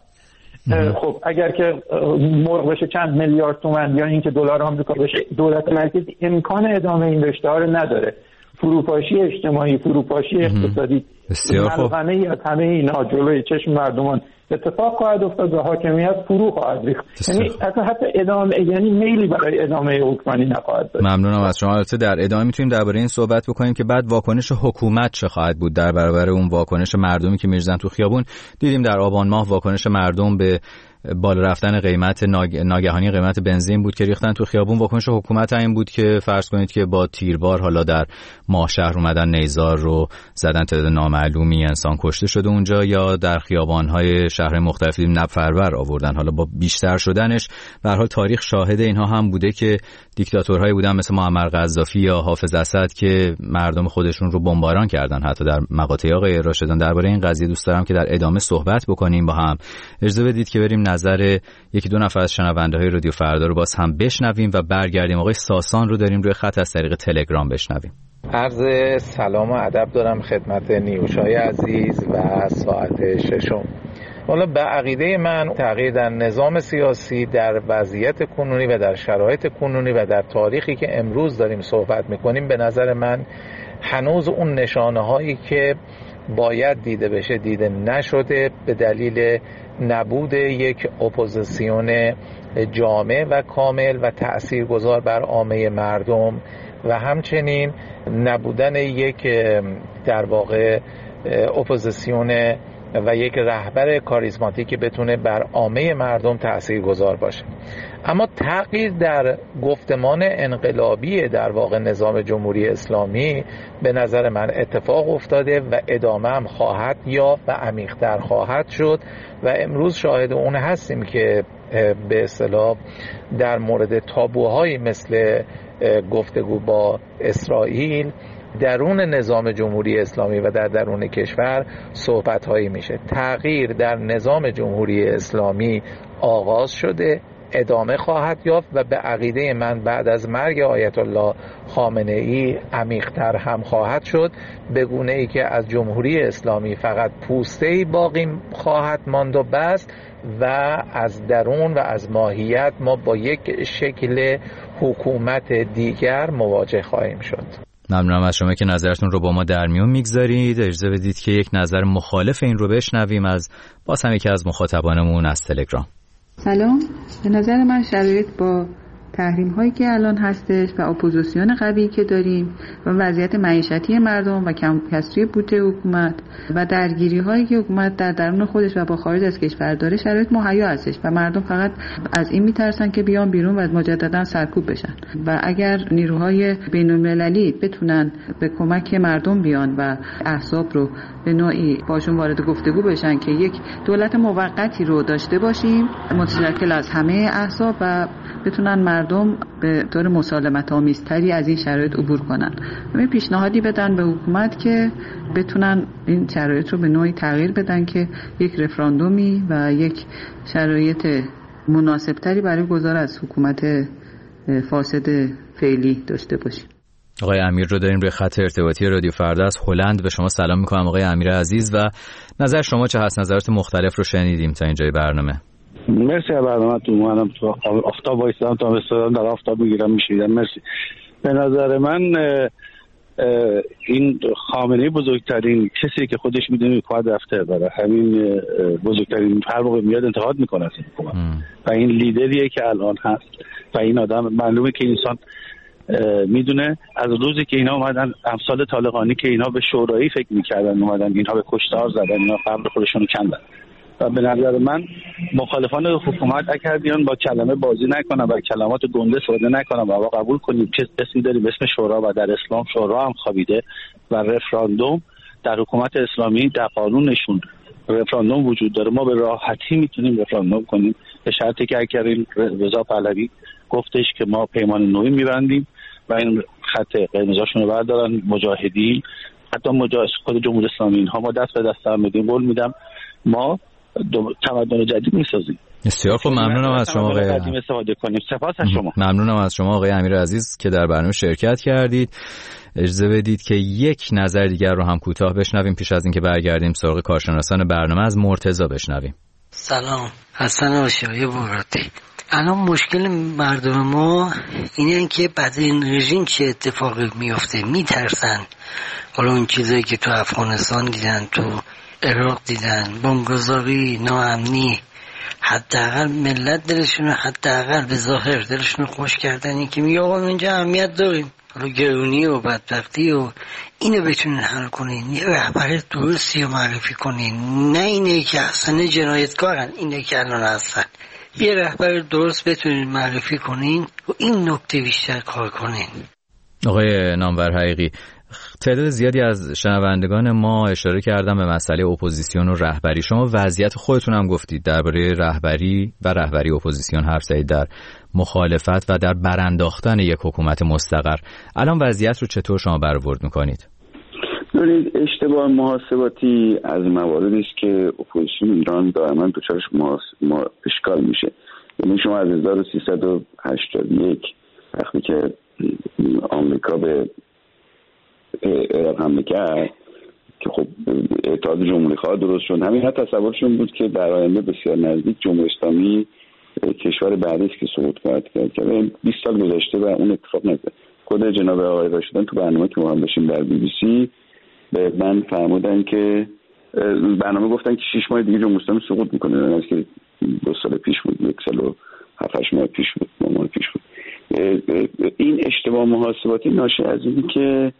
خب اگر که مرغ بشه چند میلیارد تومان یا اینکه دلار آمریکا بشه، دولت مرکزی امکان ادامه این رشته ها رو نداره. فروپاشی اجتماعی، فروپاشی اقتصادی، ملغمه ای از همه اینا جلوی چشم مردمان اتفاق خواهد افتاد و حاکمیت فرو خواهد ریخت. یعنی حتی حتی ادامه، یعنی میلی برای ادامه حکمرانی نخواهد داشت. ممنونم از شما. البته در ادامه میتونیم درباره این صحبت بکنیم که بعد واکنش حکومت چه خواهد بود در برابر اون واکنش مردمی که میریزن تو خیابون. دیدیم در آبان ماه واکنش مردم به بالا رفتن قیمت ناگ... ناگهانی قیمت بنزین بود که ریختن تو خیابون. واکنش حکومت این بود که فرض کنید که با تیربار حالا در ماهشهر اومدن نیزار رو زدن، تعداد نامعلومی انسان کشته شده اونجا، یا در خیابان‌های شهر مختلف نفرور آوردن. حالا با بیشتر شدنش به هر حال تاریخ شاهد اینها هم بوده که دیکتاتورهایی بودن مثل معمر قذافی یا حافظ اسد که مردم خودشون رو بمباران کردن. حتی در مقاطع آقای راشدان درباره این قضیه دوست دارم که در ادامه صحبت بکنیم با هم. اجازه بدید که بریم نظر یکی دو نفر از شنونده‌های رادیو فردا رو باز هم بشنویم و برگردیم. آقای ساسان رو داریم روی خط از طریق تلگرام بشنویم. عرض سلام و ادب دارم خدمت نیوشای عزیز و ساعت ششم. والا به عقیده من تغییر در نظام سیاسی در وضعیت کنونی و در شرایط کنونی و در تاریخی که امروز داریم صحبت میکنیم به نظر من هنوز اون نشانه هایی که باید دیده بشه دیده نشده به دلیل نبود یک اپوزیسیون جامع و کامل و تأثیرگذار بر عامه مردم و همچنین نبودن یک در واقع اپوزیسیون و یک رهبر کاریزماتیک که بتونه بر عامه مردم تأثیرگذار باشه. اما تغییر در گفتمان انقلابی در واقع نظام جمهوری اسلامی به نظر من اتفاق افتاده و ادامه هم خواهد یافت و عمیق‌تر خواهد شد و امروز شاهد اون هستیم که به اصطلاح در مورد تابوهایی مثل گفتگو با اسرائیل درون نظام جمهوری اسلامی و در درون کشور صحبت هایی میشه. تغییر در نظام جمهوری اسلامی آغاز شده، ادامه خواهد یافت و به عقیده من بعد از مرگ آیت الله خامنه ای عمیق‌تر هم خواهد شد، به گونه ای که از جمهوری اسلامی فقط پوسته‌ای باقی خواهد ماند و بس و از درون و از ماهیت ما با یک شکل حکومت دیگر مواجه خواهیم شد. ممنونم از شما که نظرتون رو با ما در میون میگذارید. اجازه بدید که یک نظر مخالف این رو بشنویم از باز هم یکی از مخاطبانمون از تلگرام. سلام. به نظر من شرایط با تحریم هایی که الان هستش و اپوزیسیون قوی که داریم و وضعیت معیشتی مردم و کم کسری بودجه حکومت و درگیری هایی که حکومت در درون خودش و با خارج از کشور داره شرایط مهیا هستش و مردم فقط از این میترسن که بیان بیرون و مجددا سرکوب بشن و اگر نیروهای بین المللی بتونن به کمک مردم بیان و احزاب رو به نوعی باشون وارد گفتگو بشن که یک دولت موقتی رو داشته باشیم متشکل از همه احزاب و بتونن مردم به طور مسالمت آمیزتری از این شرایط عبور کنن. همین پیشنهادی بدن به حکومت که بتونن این شرایط رو به نوعی تغییر بدن که یک رفراندومی و یک شرایط مناسبتری برای گذار از حکومت فاسد فعلی داشته باشیم. آقای امیر رو داریم روی خط ارتباطی رادیو فردا از هلند. به شما سلام میکنم آقای امیر عزیز و نظر شما چه هست؟ نظرات مختلف رو شنیدیم تا اینجای برنامه. مرسی از برنامه‌تون. منم تو آفتاب وایسادم تا بستادم در آفتاب میگیرم میشیدم. مرسی. به نظر من این خامنه‌ای بزرگترین کسی که خودش میدونه کار رفته برای همین بزرگترین هر موقع میاد انتقاد میکنه از حکومت و این لیدریه که الان هست و این آدم معلومه که انسان میدونه از روزی که اینا اومدن امثال طالقانی که اینا به شورایی فکر میکردن اومدن اینها به کشتار زدن اینا قبل خودشون کندن و به نظر من مخالفان حکومت اگر بیان با کلمه بازی نکنن و کلمات گنده استفاده نکنن و قبول کنیم که اسمی داریم اسم شورا و در اسلام شورا هم خوابیده و رفراندوم در حکومت اسلامی در قانونشون رفراندوم وجود داره، ما به راحتی میتونیم رفراندوم کنیم به شرطی که اگر این رضا پهلوی گفتش که ما پیمان نوعی میبندیم و این خط قرمزاشون رو بردارن. مجاهدین، حتی مجاهد خود جمهوری اسلامی، اینها ما دست به دست هم بدیم، قول میدم ما تمدن جدید میسازیم. بسیار خوب، ممنونم از شما آقای استفاده کنیم. سپاس از شما. ممنونم از شما آقای امیر عزیز که در برنامه شرکت کردید. اجازه بدید که یک نظر دیگر رو هم کوتاه بشنویم پیش از اینکه برگردیم سراغ کارشناسان برنامه. از مرتضی بشنویم. سلام، حسن آشیای بغراتی. الان مشکل مردم ما اینه که بعد این رژیم چه اتفاقی میفته میترسن. حالا اون چیزایی که تو افغانستان دیدن، تو عراق دیدن، بمبگذاری، ناامنی، حداقل ملت دلشون حداقل به ظاهر دلشون خوش کردن، این که میگه آقا اینجا اهمیت داریم، حالا گرونی و بدبختی و اینو بتونین حل کنین، یه رهبر درستی رو معرفی کنین، نه اینه که اصلا جنایتکارن، اینه که الان هستن. یه رهبر درست بتونین معرفی کنین و این نکته بیشتر کار کنین. آقای نامور حقیقی، تعداد زیادی از شنوندگان ما اشاره کردن به مسئله اپوزیسیون و رهبری. شما وضعیت خودتون هم گفتید درباره رهبری و رهبری اپوزیسیون حرف زدید، در مخالفت و در برانداختن یک حکومت مستقر. الان وضعیت رو چطور شما برآورد میکنید؟ ببینید، اشتباه محاسباتی از مواردی است که اپوزیسیون ایران دائما دچارش ما اشکال میشه. یعنی شما از هزار و سیصد و هشتاد و یک وقتی که آمریکا به عراق حمله کرد که خب اتحاد جمهوری خواه درست شد، همین حتی تصورشون بود که در آینده بسیار نزدیک جمهوری اسلامی کشور بعدی است که سقوط خواهد کرد، که بیست سال گذشته و اون اتفاق نیفتاد. خود جناب آقای راشدان تو برنامه که ما هم داشتیم در بی بی سی به من فرمودن که برنامه گفتن که شش ماه دیگه جمهوری اسلامی سقوط میکنه، نه که دو سال پیش بود، یک سال و هفت هشت ماه پیش بود، نه ماه پیش بود. این اشتباه محاسباتی ناشی از این که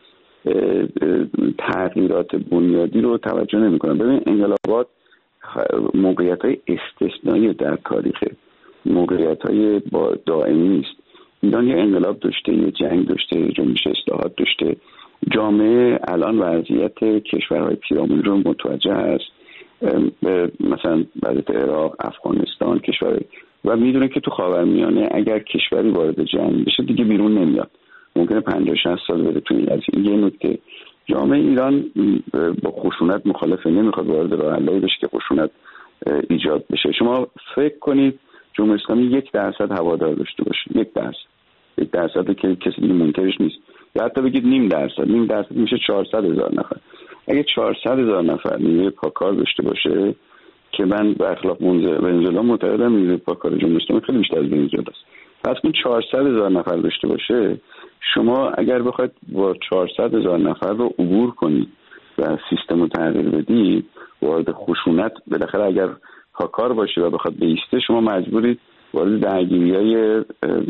تغییرات بنیادی رو توجه نمی‌کنن. ببین، انقلابات موقعیت‌های استثنایی در تاریخ، موقعیت‌های با دائمی است. ایران یه انقلاب داشته، یه جنگ داشته، جنبش اصلاحات داشته. جامعه الان وضعیت کشورهای پیرامون رو متوجه است، مثلا وضعیت عراق، افغانستان، کشور و میدونه که تو خاورمیانه اگر کشوری وارد جنگ بشه دیگه بیرون نمیاد، ممکنه پنجاه شصت سال بره تو این قضیه. یه نکته، جامعه ایران با خشونت مخالفه، نمیخواد وارد راه حلایی بشه که خشونت ایجاد بشه. شما فکر کنید جمهوری اسلامی یک درصد هوادار داشته باشه، یک درصد یک درصد که کسی دیگه منکرش نیست، یا حتی بگید نیم درصد، نیم درصد میشه چهارصد هزار نفر. اگه چهارصد هزار نفر نیروی پاکار داشته باشه که من برخلاف ونزوئلا معتقدم نیروی پاکار جمهوری اسلامی خیلی بیشتر از ونزوئلا است، پس اون چهارصد هزار نفر داشته باشه، شما اگر بخواید با چهارصد هزار نفر رو عبور کنید و سیستم رو تغییر بدید، وارد خشونت بالاخره اگر پاکار باشه و بخواد بیسته، شما مجبورید وارد درگیری‌های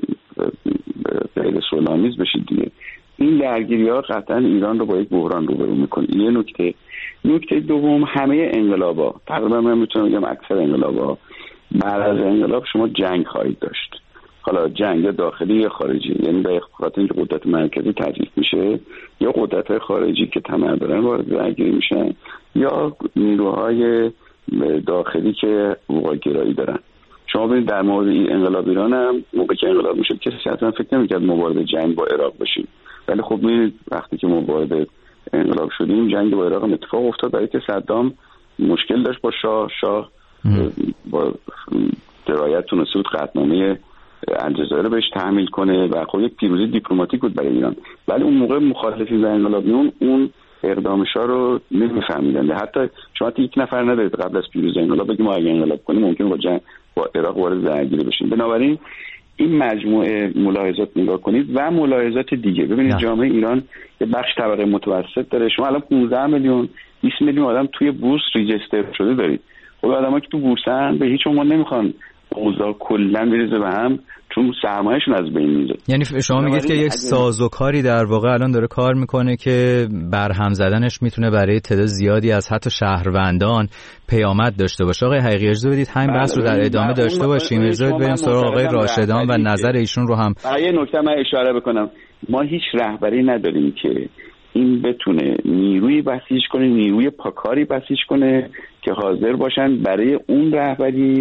غیر صلح‌آمیز بشید دیگه. این درگیری‌ها قطعا ایران رو با یک بحران روبرو می‌کنه. یه نکته نکته دوم، همه انقلاب‌ها، تقریبا من میتونم بگم اکثر انقلاب‌ها بعد از انقلاب شما جنگ خواهید داشت. حالا جنگ داخلی یا خارجی، یعنی به خاطر اینکه قدرت مرکزی تضعیف میشه یا قدرت‌های خارجی که طمع دارن وارد درگیری میشن، یا نیروهای داخلی که وقایگرایی دارن. شما ببینید در مورد این انقلاب ایران هم موقعی که انقلاب میشه کسی اصلا فکر نمی‌کرد ما وارد جنگ با عراق بشیم، ولی خب می‌بینید وقتی که ما وارد انقلاب شدیم جنگ با عراق هم اتفاق افتاد، برای که صدام مشکل داشت با شاه شاه با درایت تونسته بود قطعنامه الجزایر رو بهش تحمیل کنه و خب یک پیروزی دیپلماتیک بود برای ایران، ولی اون موقع مخالفین و انقلابیون اون اقدامشا رو نمی‌فهمیدن. حتی شما یک نفر ندارید قبل از پیروزی انقلاب بگیم ما اگه انقلاب کنیم ممکن با جنگ با عراق وارد درگیری بشیم. بنابراین این مجموعه ملاحظات نگاه کنید و ملاحظات دیگه. ببینید جامعه ایران یه بخش طبقه متوسط داره. شما الان پانزده میلیون بیست میلیون آدم توی بورس ریجستر شده دارید. خب آدمایی که تو بورسن به هیچ عنوان نمیخوان اوضاع کلا بریزه به هم، چون سرمایه‌شون از بین میره. یعنی شما میگید که یک سازوکاری در واقع الان داره کار میکنه که برهم زدنش میتونه برای تعداد زیادی از حتی شهروندان پیامد داشته باشه. آقای حقیقی اجازه بدید همین بحث رو در ادامه داشته باشیم. اجازه بدید بریم سراغ آقای راشدان و نظر ایشون رو هم. یه نکته من اشاره بکنم، ما هیچ رهبری نداریم که این بتونه نیروی بسیج کنه، نیروی پاکاری بسیج کنه که حاضر باشن برای اون رهبری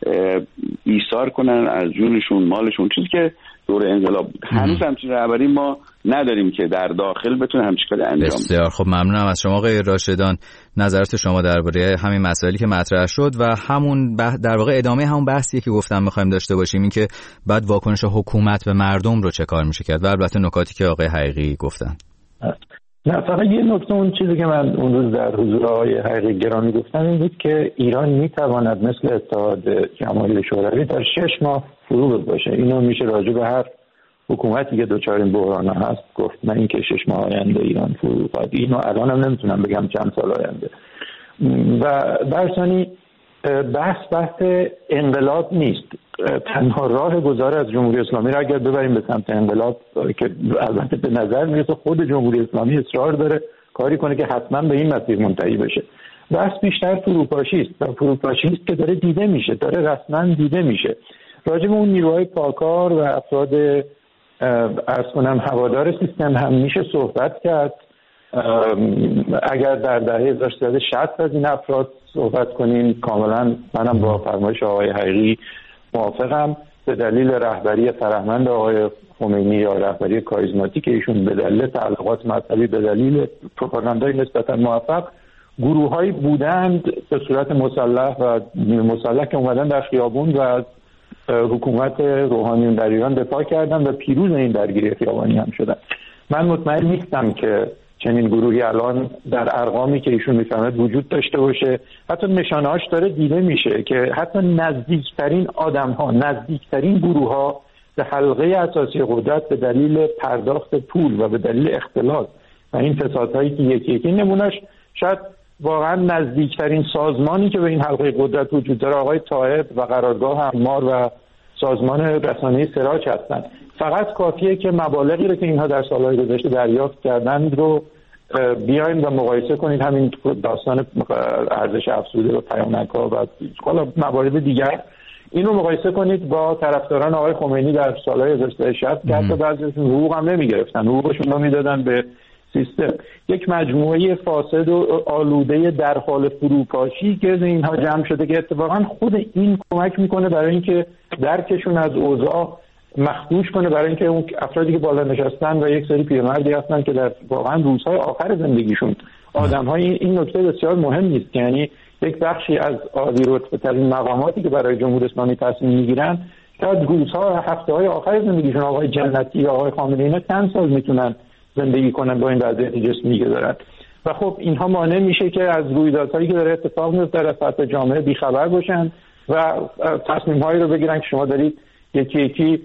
ایثار کنن از جونشون مالشون، چیزی که دور انقلاب بود. هنوز همچین رهبری ما نداریم که در داخل بتونه همچین کاری انجام بده. بسیار خب، ممنونم از شما آقای راشدان. نظرات شما درباره همین مسائلی که مطرح شد و همون بح... در واقع ادامه همون بحثی که گفتم می‌خوایم داشته باشیم، این که بعد واکنش حکومت به مردم رو چه کار میشه کرد و البته نکاتی که آقای حقیقی گفتن. نه فقط یه نکته، اون چیزی که من اون روز در حضور آقای حقیقی گرامی گفتم این بود که ایران میتواند مثل اتحاد جماهیر شوروی در شش ماه فرو باشه. اینو میشه راجع به هر حکومتی که دوچار این بحران هست گفت، نه اینکه شش ماه آینده ایران فرو خواهد. اینو الانم نمیتونم بگم چند سال آینده. و برسانی بحث بحث انقلاب نیست. تنها راه گذار از جمهوری اسلامی را اگر ببریم به سمت انقلاب، که البته به نظر میرسه خود جمهوری اسلامی اصرار داره کاری کنه که حتما به این مسیر منتهی بشه، بحث بیشتر فروپاشی است و فروپاشی است که داره دیده میشه، داره رسما دیده میشه. راجع به اون نیروهای پاکار و افراد عرض کنم هوادار سیستم هم میشه صحبت کرد. اگر در دهه هزار و سیصد و شصت از این افراد صحبت کنیم، کاملا منم با فرمایش آقای حقیقی موافقم. به دلیل رهبری فرهمند آقای خمینی یا رهبری کاریزماتیک ایشون، به دلیل تعلقات مذهبی، به دلیل پروپاگاندای نسبتا موفق، گروه‌هایی بودند به صورت مسلح و مسلح که اومدن در خیابون و حکومت روحانیون در ایران دفاع کردن و پیروز این درگیری خیابانی هم شدن. من مطمئن نیستم که چنین گروهی الان در ارقامی که ایشون میفهمد وجود داشته باشه. حتی نشانه‌هاش داره دیده میشه که حتی نزدیکترین آدم‌ها، نزدیکترین گروه‌ها به حلقه اساسی قدرت به دلیل پرداخت پول و به دلیل اختلاط و این فسادهایی که یکی یکی نمونهش، شاید واقعا نزدیکترین سازمانی که به این حلقه قدرت وجود داره آقای طاهب و قرارگاه امار و سازمان رسانه‌ای سراج هستند. فقط کافیه که مبالغی رو که اینها در سالهای گذشته دریافت کردند رو بیایم و مقایسه کنید، همین داستان ارزش افزوده و پیامک‌ها و حالا موارد دیگر، اینو مقایسه کنید با طرفداران آقای خمینی در سالهای هزار و سیصد و شصت که حتی بعضیشون حقوق هم نمی‌گرفتن، حقوقشون رو میدادن به سیستم. یک مجموعه فاسد و آلوده در حال فروپاشی که اینها جمع شده که اتفاقا خود این کمک میکنه برای اینکه درکشون از اوضاع مخدوش کنه، برای اینکه اون افرادی که بالا نشستن و یک سری پیرمردی هستن که در واقعا روزهای آخر زندگیشون آدم‌های این نکته بسیار مهم نیست، یعنی یک بخشی از عالی رتبه‌ترین مقاماتی که برای جمهوری اسلامی تصمیم میگیرن شاید روزها و هفته‌های آخر زندگیشون، آقای جنتی یا آقای خامنه‌ای اینا چند سال میتونن زندگی کنن با این وضعیت جسمی که دارن و خب اینها مانع میشه که از رویدادهایی که داره اتفاق میفته در سطح جامعه بیخبر باشن و تصمیم‌هایی رو بگیرن که شما دارید یکی یکی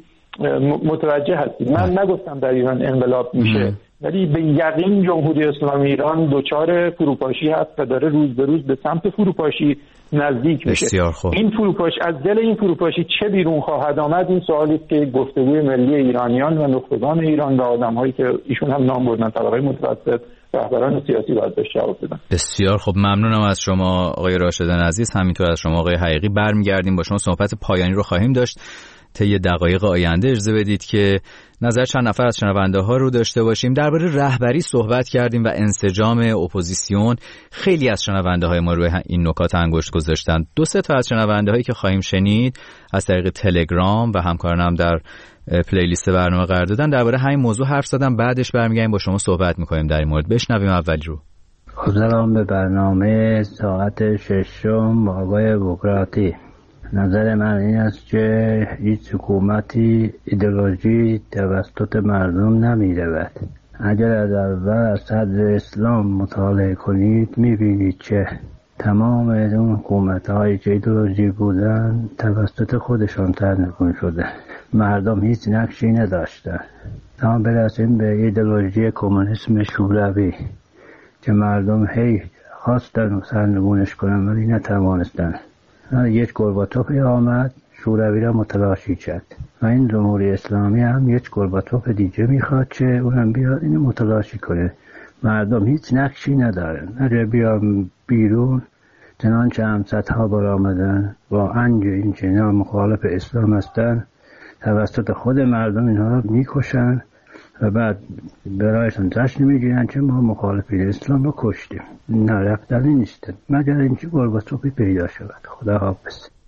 متوجه هستید. من نگفتم در ایران انقلاب میشه، ولی به یقین جمهوری اسلامی ایران دچار فروپاشی هست و داره روز به روز به سمت فروپاشی نزدیک میشه. این فروپاشی، از دل این فروپاشی چه بیرون خواهد آمد، این سوالی است که گفتگوی ملی ایرانیان و نخبگان ایران و آدم‌هایی که ایشون هم نام بردن، طبقه متوسط، رهبران سیاسی باید بهش جواب بدن. بسیار خب، ممنونم از شما آقای راشدان عزیز، همینطور از شما آقای حقیقی. برمیگردیم با شما، صحبت پایانی رو خواهیم داشت. طی دقایق آینده اجازه بدید که نظر چند نفر از شنونده ها رو داشته باشیم. درباره رهبری صحبت کردیم و انسجام اپوزیسیون. خیلی از شنونده های ما روی این نکات انگشت گذاشتن. دو سه تا از شنونده هایی که خواهیم شنید از طریق تلگرام و همکارانم در پلیلیست برنامه قرار دادن درباره همین موضوع حرف زدم. بعدش برمیگردیم با شما صحبت میکنیم در این مورد. بشنویم اولی رو. سلام به برنامه ساعت ششم با آقای بوکراتی. نظر من این است که هیچ حکومتی ایدئولوژی توسط مردم نمی‌رود. اگر از اول از صدر اسلام مطالعه کنید می‌بینید که تمام اون حکومت‌هایی که ایدئولوژی بودن توسط خودشان تنظیم شده، مردم هیچ نقشی نداشتن. تا برسیم به ایدئولوژی کمونیسم شوروی که مردم هی خواستن سرنگونش کنن ولی نتوانستن. یک گورباچوف آمد شوروی را متلاشی کرد و این جمهوری اسلامی هم یک گورباچوف دیگه میخواد که اونم بیاد اینو متلاشی کنه. مردم هیچ نقشی ندارن. اگر بیان بیرون چنانچه همسطها برآمدن با انج این که اینا مخالف اسلام هستن، توسط خود مردم اینها را میکشن و بعد برایشان جشن میگیرن که ما مخالفین اسلام رو کشتیم. نه، رفتنی نیست مگر اینکه گورباچوفی پیدا شود. خدا حافظ.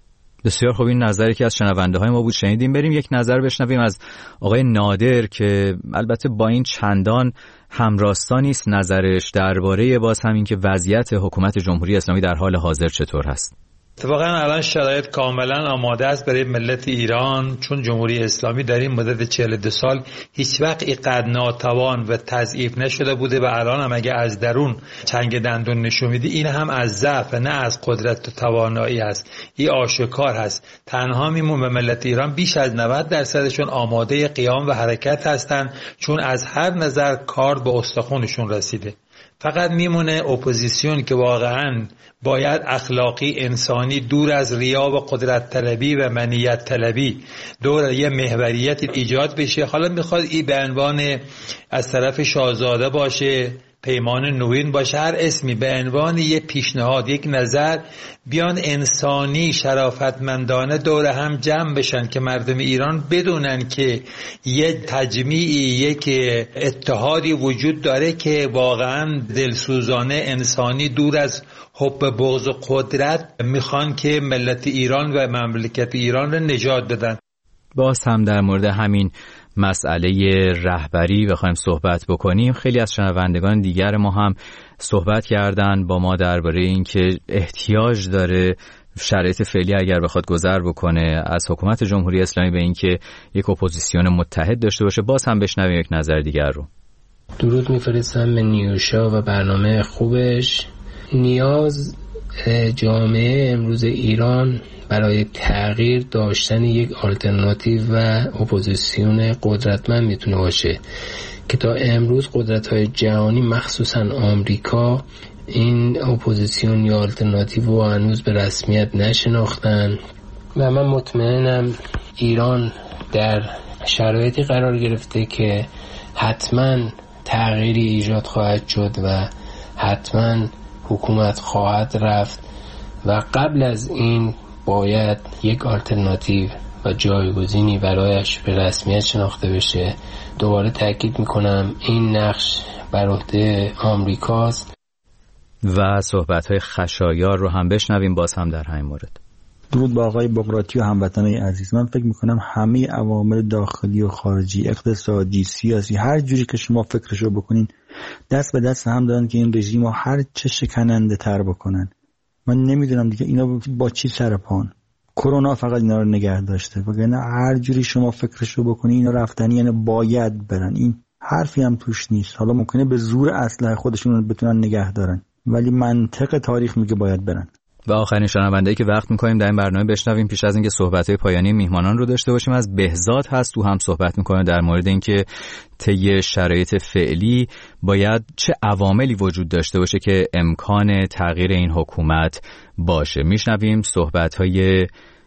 بسیار خوب، این نظری که از شنونده های ما بود شنیدیم. بریم یک نظر بشنویم از آقای نادر که البته با این چندان همراستا نیست نظرش درباره باز همین که وضعیت حکومت جمهوری اسلامی در حال حاضر چطور هست. اتفاقا الان شرایط کاملا آماده است برای ملت ایران، چون جمهوری اسلامی در این مدت چهل و دو سال هیچ وقت اینقدر ناتوان و تضعیف نشده بوده و الان هم اگه از درون چنگ دندون نشون میده این هم از ضعف نه از قدرت و توانایی است. این آشکار هست. تنها میمون به ملت ایران بیش از نود درصدشون آماده قیام و حرکت هستن، چون از هر نظر کار به استخونشون رسیده. فقط میمونه اپوزیسیون که واقعاً باید اخلاقی انسانی دور از ریا و قدرت طلبی و منیت طلبی دور یه محوریت ایجاد بشه. حالا میخواد این به عنوان از طرف شاهزاده باشه، پیمان نوین باشه، هر اسمی، به عنوان یه پیشنهاد، یک نظر بیان انسانی شرافتمندانه دور هم جمع بشن که مردم ایران بدونن که یه تجمیعی، یک اتحادی وجود داره که واقعا دلسوزانه انسانی دور از حب بغض و قدرت میخوان که ملت ایران و مملکت ایران رو نجات بدن. باز هم در مورد همین مسئله رهبری بخوایم صحبت بکنیم، خیلی از شنوندگان دیگر ما هم صحبت کردن با ما درباره این که احتیاج داره شرایط فعلی اگر بخواد گذر بکنه از حکومت جمهوری اسلامی به این که یک اپوزیسیون متحد داشته باشه. باز هم بشنویم یک نظر دیگر رو. درود میفرستم به نیوشا و برنامه خوبش. نیاز جامعه امروز ایران برای تغییر داشتن یک آلترناتیو و اپوزیسیون قدرتمند میتونه باشه که تا امروز قدرت‌های جهانی مخصوصا آمریکا این اپوزیسیون یا آلترناتیو رو هنوز به رسمیت نشناختن و من مطمئنم ایران در شرایطی قرار گرفته که حتما تغییری ایجاد خواهد شد و حتما حکومت خواهد رفت و قبل از این باید یک آلترناتیو و جایگزینی برایش به رسمیت شناخته بشه. دوباره تاکید میکنم این نقش بر عهده آمریکاست. و صحبت‌های خشایار رو هم بشنویم باز هم در همین مورد. درود با آقای بغراتی و هموطنان عزیز. من فکر میکنم همه عوامل داخلی و خارجی، اقتصادی، سیاسی، هر جوری که شما فکرشو بکنین دست به دست هم دارن که این رژیم رو هر چه شکننده تر بکنن. من نمیدونم دیگه اینا با چی سر پان. کرونا فقط اینا رو نگه داشته، وگرنه هر جوری شما فکرشو بکنین اینا رفتنی، یعنی باید برن. این حرفی هم توش نیست. حالا ممکنه به زور اسلحه خودشون رو بتونن نگه دارن، ولی منطق تاریخ میگه باید برن. و آخرین شنونده‌ای که وقت می‌کنیم در این برنامه بشنویم پیش از اینکه صحبت‌های پایانی میهمانان رو داشته باشیم، از بهزاد هست. تو هم صحبت می‌کنه در مورد اینکه طی شرایط فعلی باید چه عواملی وجود داشته باشه که امکان تغییر این حکومت باشه. میشنویم صحبت‌های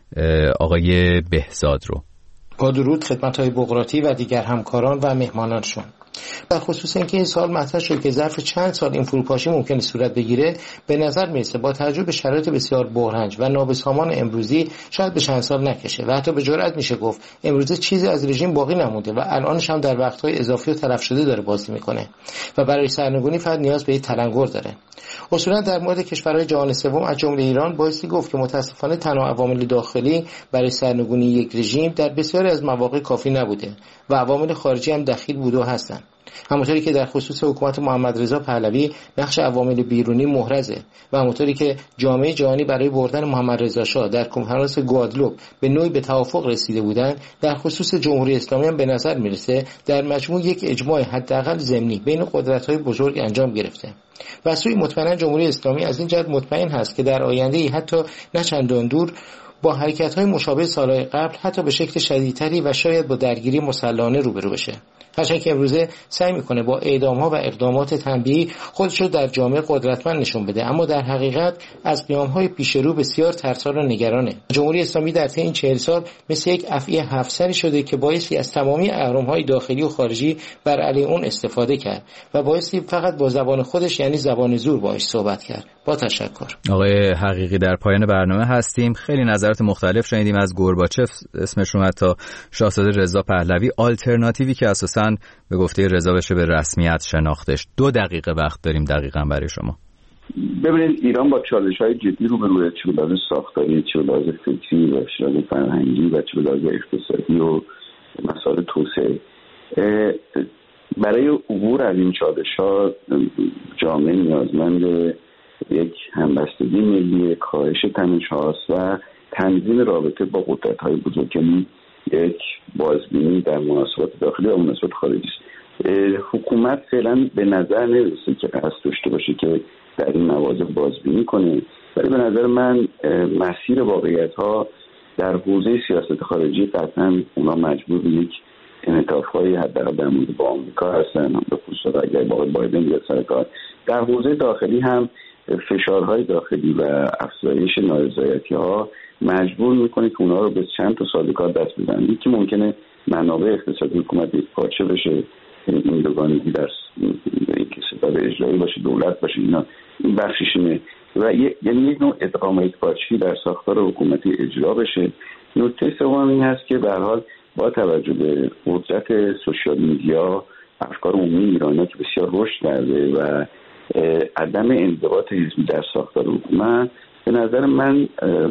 آقای بهزاد رو. با درود خدمت‌های بغراتی و دیگر همکاران و مهمانانشون. در خصوص اینکه این سال مطرح شد که ظرف چند سال این فروپاشی ممکنه صورت بگیره، به نظر میرسه با توجه به شرایط بسیار بحرانج و نابسامان امروزی شاید به چند سال نکشه و حتی به جرئت میشه گفت امروزه چیزی از رژیم باقی نمونده و الانش هم در وقت‌های اضافی و تلف شده داره بازی میکنه و برای سرنگونی فقط نیاز به یک تلنگر داره. اصولا در مورد کشورهای جهان سوم از جمله ایران بایستی گفت که متاسفانه تنها عوامل داخلی برای سرنگونی یک رژیم در بسیاری از مواقع کافی نبوده و عوامل خارجی هم دخیل بوده و هستند. همونطوری که در خصوص حکومت محمد رضا پهلوی نقش عوامل بیرونی محرزه و همونطوری که جامعه جهانی برای بردن محمد رضا شاه در کنفرانس گوادلوپ به نوعی به توافق رسیده بودند، در خصوص جمهوری اسلامی هم به نظر میرسه در مجموع یک اجماع حداقل ضمنی بین قدرت‌های بزرگ انجام گرفته. و سوی مطمئنا جمهوری اسلامی از این جهت مطمئن هست که در آینده حتی نه چندان دور با حرکت‌های مشابه سالهای قبل حتی به شکل شدیدتری و شاید با درگیری مسلحانه روبرو بشه. هرچند که امروزه سعی میکنه با اعدام‌ها و اقدامات تنبیهی خودش رو در جامعه قدرتمند نشون بده، اما در حقیقت از قیام‌های پیش رو بسیار ترسان و نگرانه. جمهوری اسلامی در طی این چهل سال مثل یک افعی هفسری شده که بایستی از تمامی اهرم‌های داخلی و خارجی بر علیه اون استفاده کرد و بایستی فقط با زبان خودش یعنی زبان زور باهاش صحبت کرد. با تشکر. آقای حقیقی در پایان برنامه هستیم. خیلی نظرات مختلف شنیدیم، از گورباچف اسمش اومد تا شاهزاده رضا پهلوی، آلترناتیوی که اساساً به گفته رضا بشه به رسمیت شناختش. دو دقیقه وقت داریم دقیقاً برای شما. ببینید ایران با چالش‌های جدی روبروه، چه به لحاظ ساختاری، چه به لحاظ فکری و چه به لحاظ فرهنگی و چه به لحاظ اقتصادی و مسائل توسعه. برای عبور از این چالش‌ها جامعه نیازمند یک همبستگی ملی، کاهش تنش‌هاست و تنظیم رابطه با قدرت‌های بزرگ، یعنی یک بازبینی در مناسبات داخلی و مناسبات خارجی است. حکومت فعلا به نظر نمی‌رسه که قصد داشته باشه که در این مواضع بازبینی کنه، ولی به نظر من مسیر واقعیت‌ها در حوزه سیاست خارجی قطعاً اونا مجبور به یک انعطاف‌های حداقل در مورد با آمریکا هستن، به خصوص اگر با بایدن بیاد سر کار. در حوزه داخلی هم فشارهای داخلی و افزایش نارضایتی‌ها مجبور میکنه که اونا رو به چند تا سازوکار دست بزنن. یکی ممکنه منابع اقتصادی حکومت یک پارچه بشه، این دوگانگی در اینکه ستاد اجرایی باشه، دولت باشه، اینا این بخشیشونه و یعنی یک نوع ادغام یک پارچه‌ای در ساختار حکومتی اجرا بشه. نکته سوم این هست که به هر حال با توجه به قدرت سوشال میدیا، افکار عمومی ایرانی که بسیار رشد کرده و عدم انضباط حزبی در ساختار حکومت، به نظر من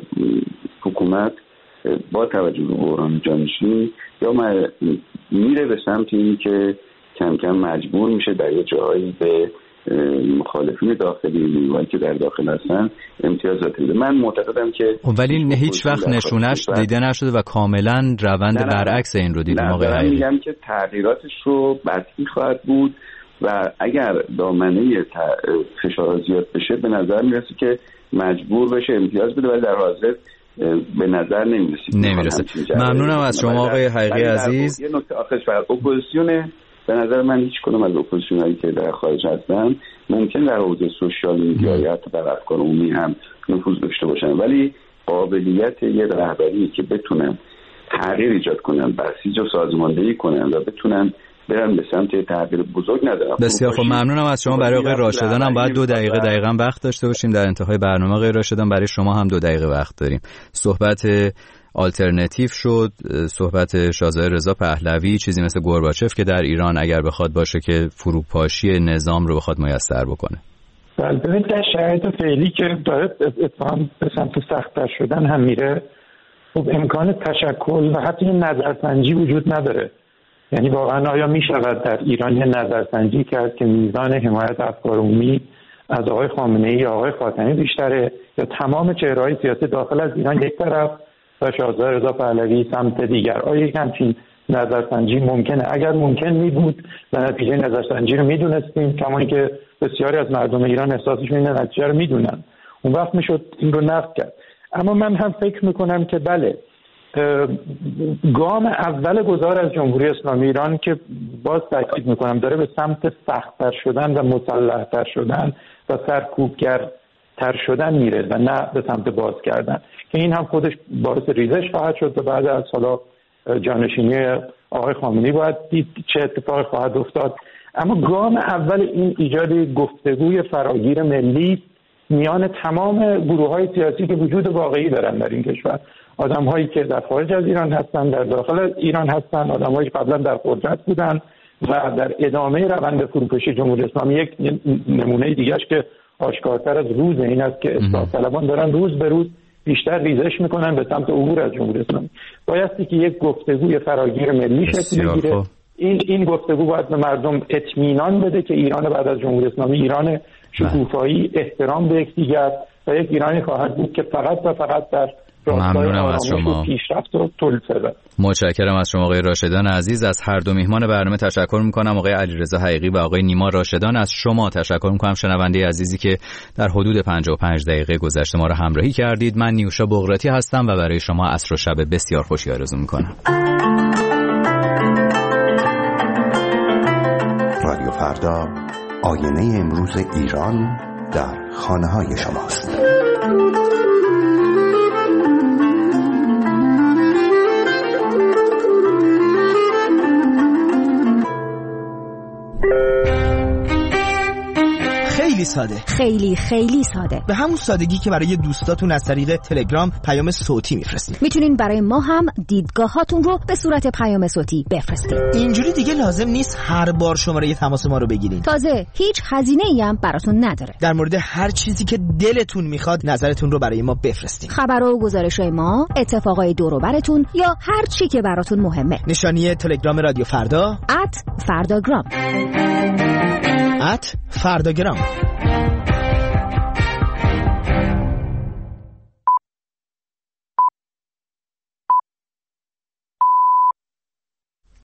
حکومت با توجه به بحران جانشینی یا میره به سمت این که کم کم مجبور میشه در یه جاهایی به مخالفین داخلی نیروهایی که در داخل هستن امتیازات بده. من معتقدم که ولی هیچ وقت نشونش دیده نشده و کاملا روند برعکس این رو دیدیم. آقای حقیقی میگم که تغییراتش رو بدی خواهد بود و اگر دامنه فشار زیاد بشه به نظر میرسه که مجبور بشه امتیاز بده، ولی در حاضر به نظر نمیرسه نمیرسه. ممنونم از شما آقای حقیقی عزیز. یه نکته آخرش برای اپوزیسیون، به نظر من هیچ کدوم از اپوزیسیونایی که در خارج هستن ممکن در حوزه سوشال میدیا یا در افکار عمومی هم نفوذ داشته باشن، ولی قابلیت یه رهبری که بتونن تغییر ایجاد کنن، بسیج و سازماندهی کنن و بتونن برن به سمت تغییر بزرگ ندارن. بسیار خب، ممنونم از شما. برای آقای راشدان هم باید دو دقیقه دقیقاً وقت داشته باشیم در انتهای برنامه. آقای راشدان برای شما هم دو دقیقه وقت داریم. صحبت آلترناتیو شد، صحبت شاهزاده رضا پهلوی، چیزی مثل گورباچف که در ایران اگر بخواد باشه که فروپاشی نظام رو بخواد میسر بکنه. بله، ببینید در شرایط فعلی که داره اتفاقا به سمت سخت‌تر شدن هم میره، خب امکان تشکل و حتی نظرسنجی وجود نداره. یعنی واقعا آیا می شود در ایران یه نظرسنجی کرد که میزان حمایت افکار عمومی از آقای خامنه‌ای یا آقای خاتمی بیشتره یا تمام چهره‌های سیاسی داخل از ایران یک طرف و شاهزاده رضا پهلوی سمت دیگر؟ آیا یک همچین نظرسنجی ممکنه؟ اگر ممکن می بود و نتیجه نظرسنجی رو میدونستیم، کما اینکه بسیاری از مردم ایران احساسشون این نتیجه رو میدونن، اون وقت میشد این رو نقد کرد. اما من هم فکر میکنم که بله، گام اول گذار از جمهوری اسلامی ایران که باز تاکید میکنم داره به سمت سخت‌تر شدن و مسلح‌تر شدن و سرکوبگرتر شدن میره و نه به سمت باز کردن، که این هم خودش باعث ریزش خواهد شد و بعد از حالا جانشینی آقای خامنه‌ای باید دید چه اتفاقی خواهد افتاد. اما گام اول این ایجاد گفتگوی فراگیر ملی میان تمام گروه‌های سیاسی که وجود واقعی دارن در این کشور، آدم‌هایی که در خارج از ایران هستن، در داخل ایران هستن، آدم‌هایی که قبلا در قدرت بودن و در ادامه روند فروپاشی جمهوری اسلامی. یک نمونه دیگه‌اش که آشکارتر از روز این است که اصلاح طلبان دارن روز به روز بیشتر ریزش میکنن به سمت عبور از جمهوری اسلامی. بایستی که یک گفتگوی فراگیر ملی شکل بگیره. این این گفتگو باید به مردم اطمینان بده که ایران بعد از جمهوری اسلامی ایران شکوفایی، احترام به یکدیگر و یک ایرانی خواهد بود که فقط و فقط در ممنونم از شما. پیشرفت و تولید ثروت. متشکرم از شما آقای راشدان عزیز. از هر دو میهمان برنامه تشکر میکنم، آقای علیرضا حقیقی و آقای نیما راشدان. از شما تشکر میکنم شنونده عزیزی که در حدود پنجاه و پنج دقیقه گذشته ما را همراهی کردید. من نیوشا بغراتی هستم و برای شما عصر و شب بسیار خوشی آرزو میکنم. رادیو فردا، آینه امروز ایران در خانه‌های شماست. خیلی ساده. خیلی خیلی ساده. به همون سادگی که برای دوستاتون از طریق تلگرام پیام صوتی میفرستید. میتونین برای ما هم دیدگاهاتون رو به صورت پیام صوتی بفرستید. اینجوری دیگه لازم نیست هر بار شماره تماس ما رو بگیرین. تازه هیچ هزینه‌ای هم براتون نداره. در مورد هر چیزی که دلتون میخواد نظرتون رو برای ما بفرستید. خبر و گزارش‌های ما، اتفاقای دور و براتون یا هر چی که براتون مهمه. نشانی تلگرام رادیو فردا ات فرداگرام ات فرداگرام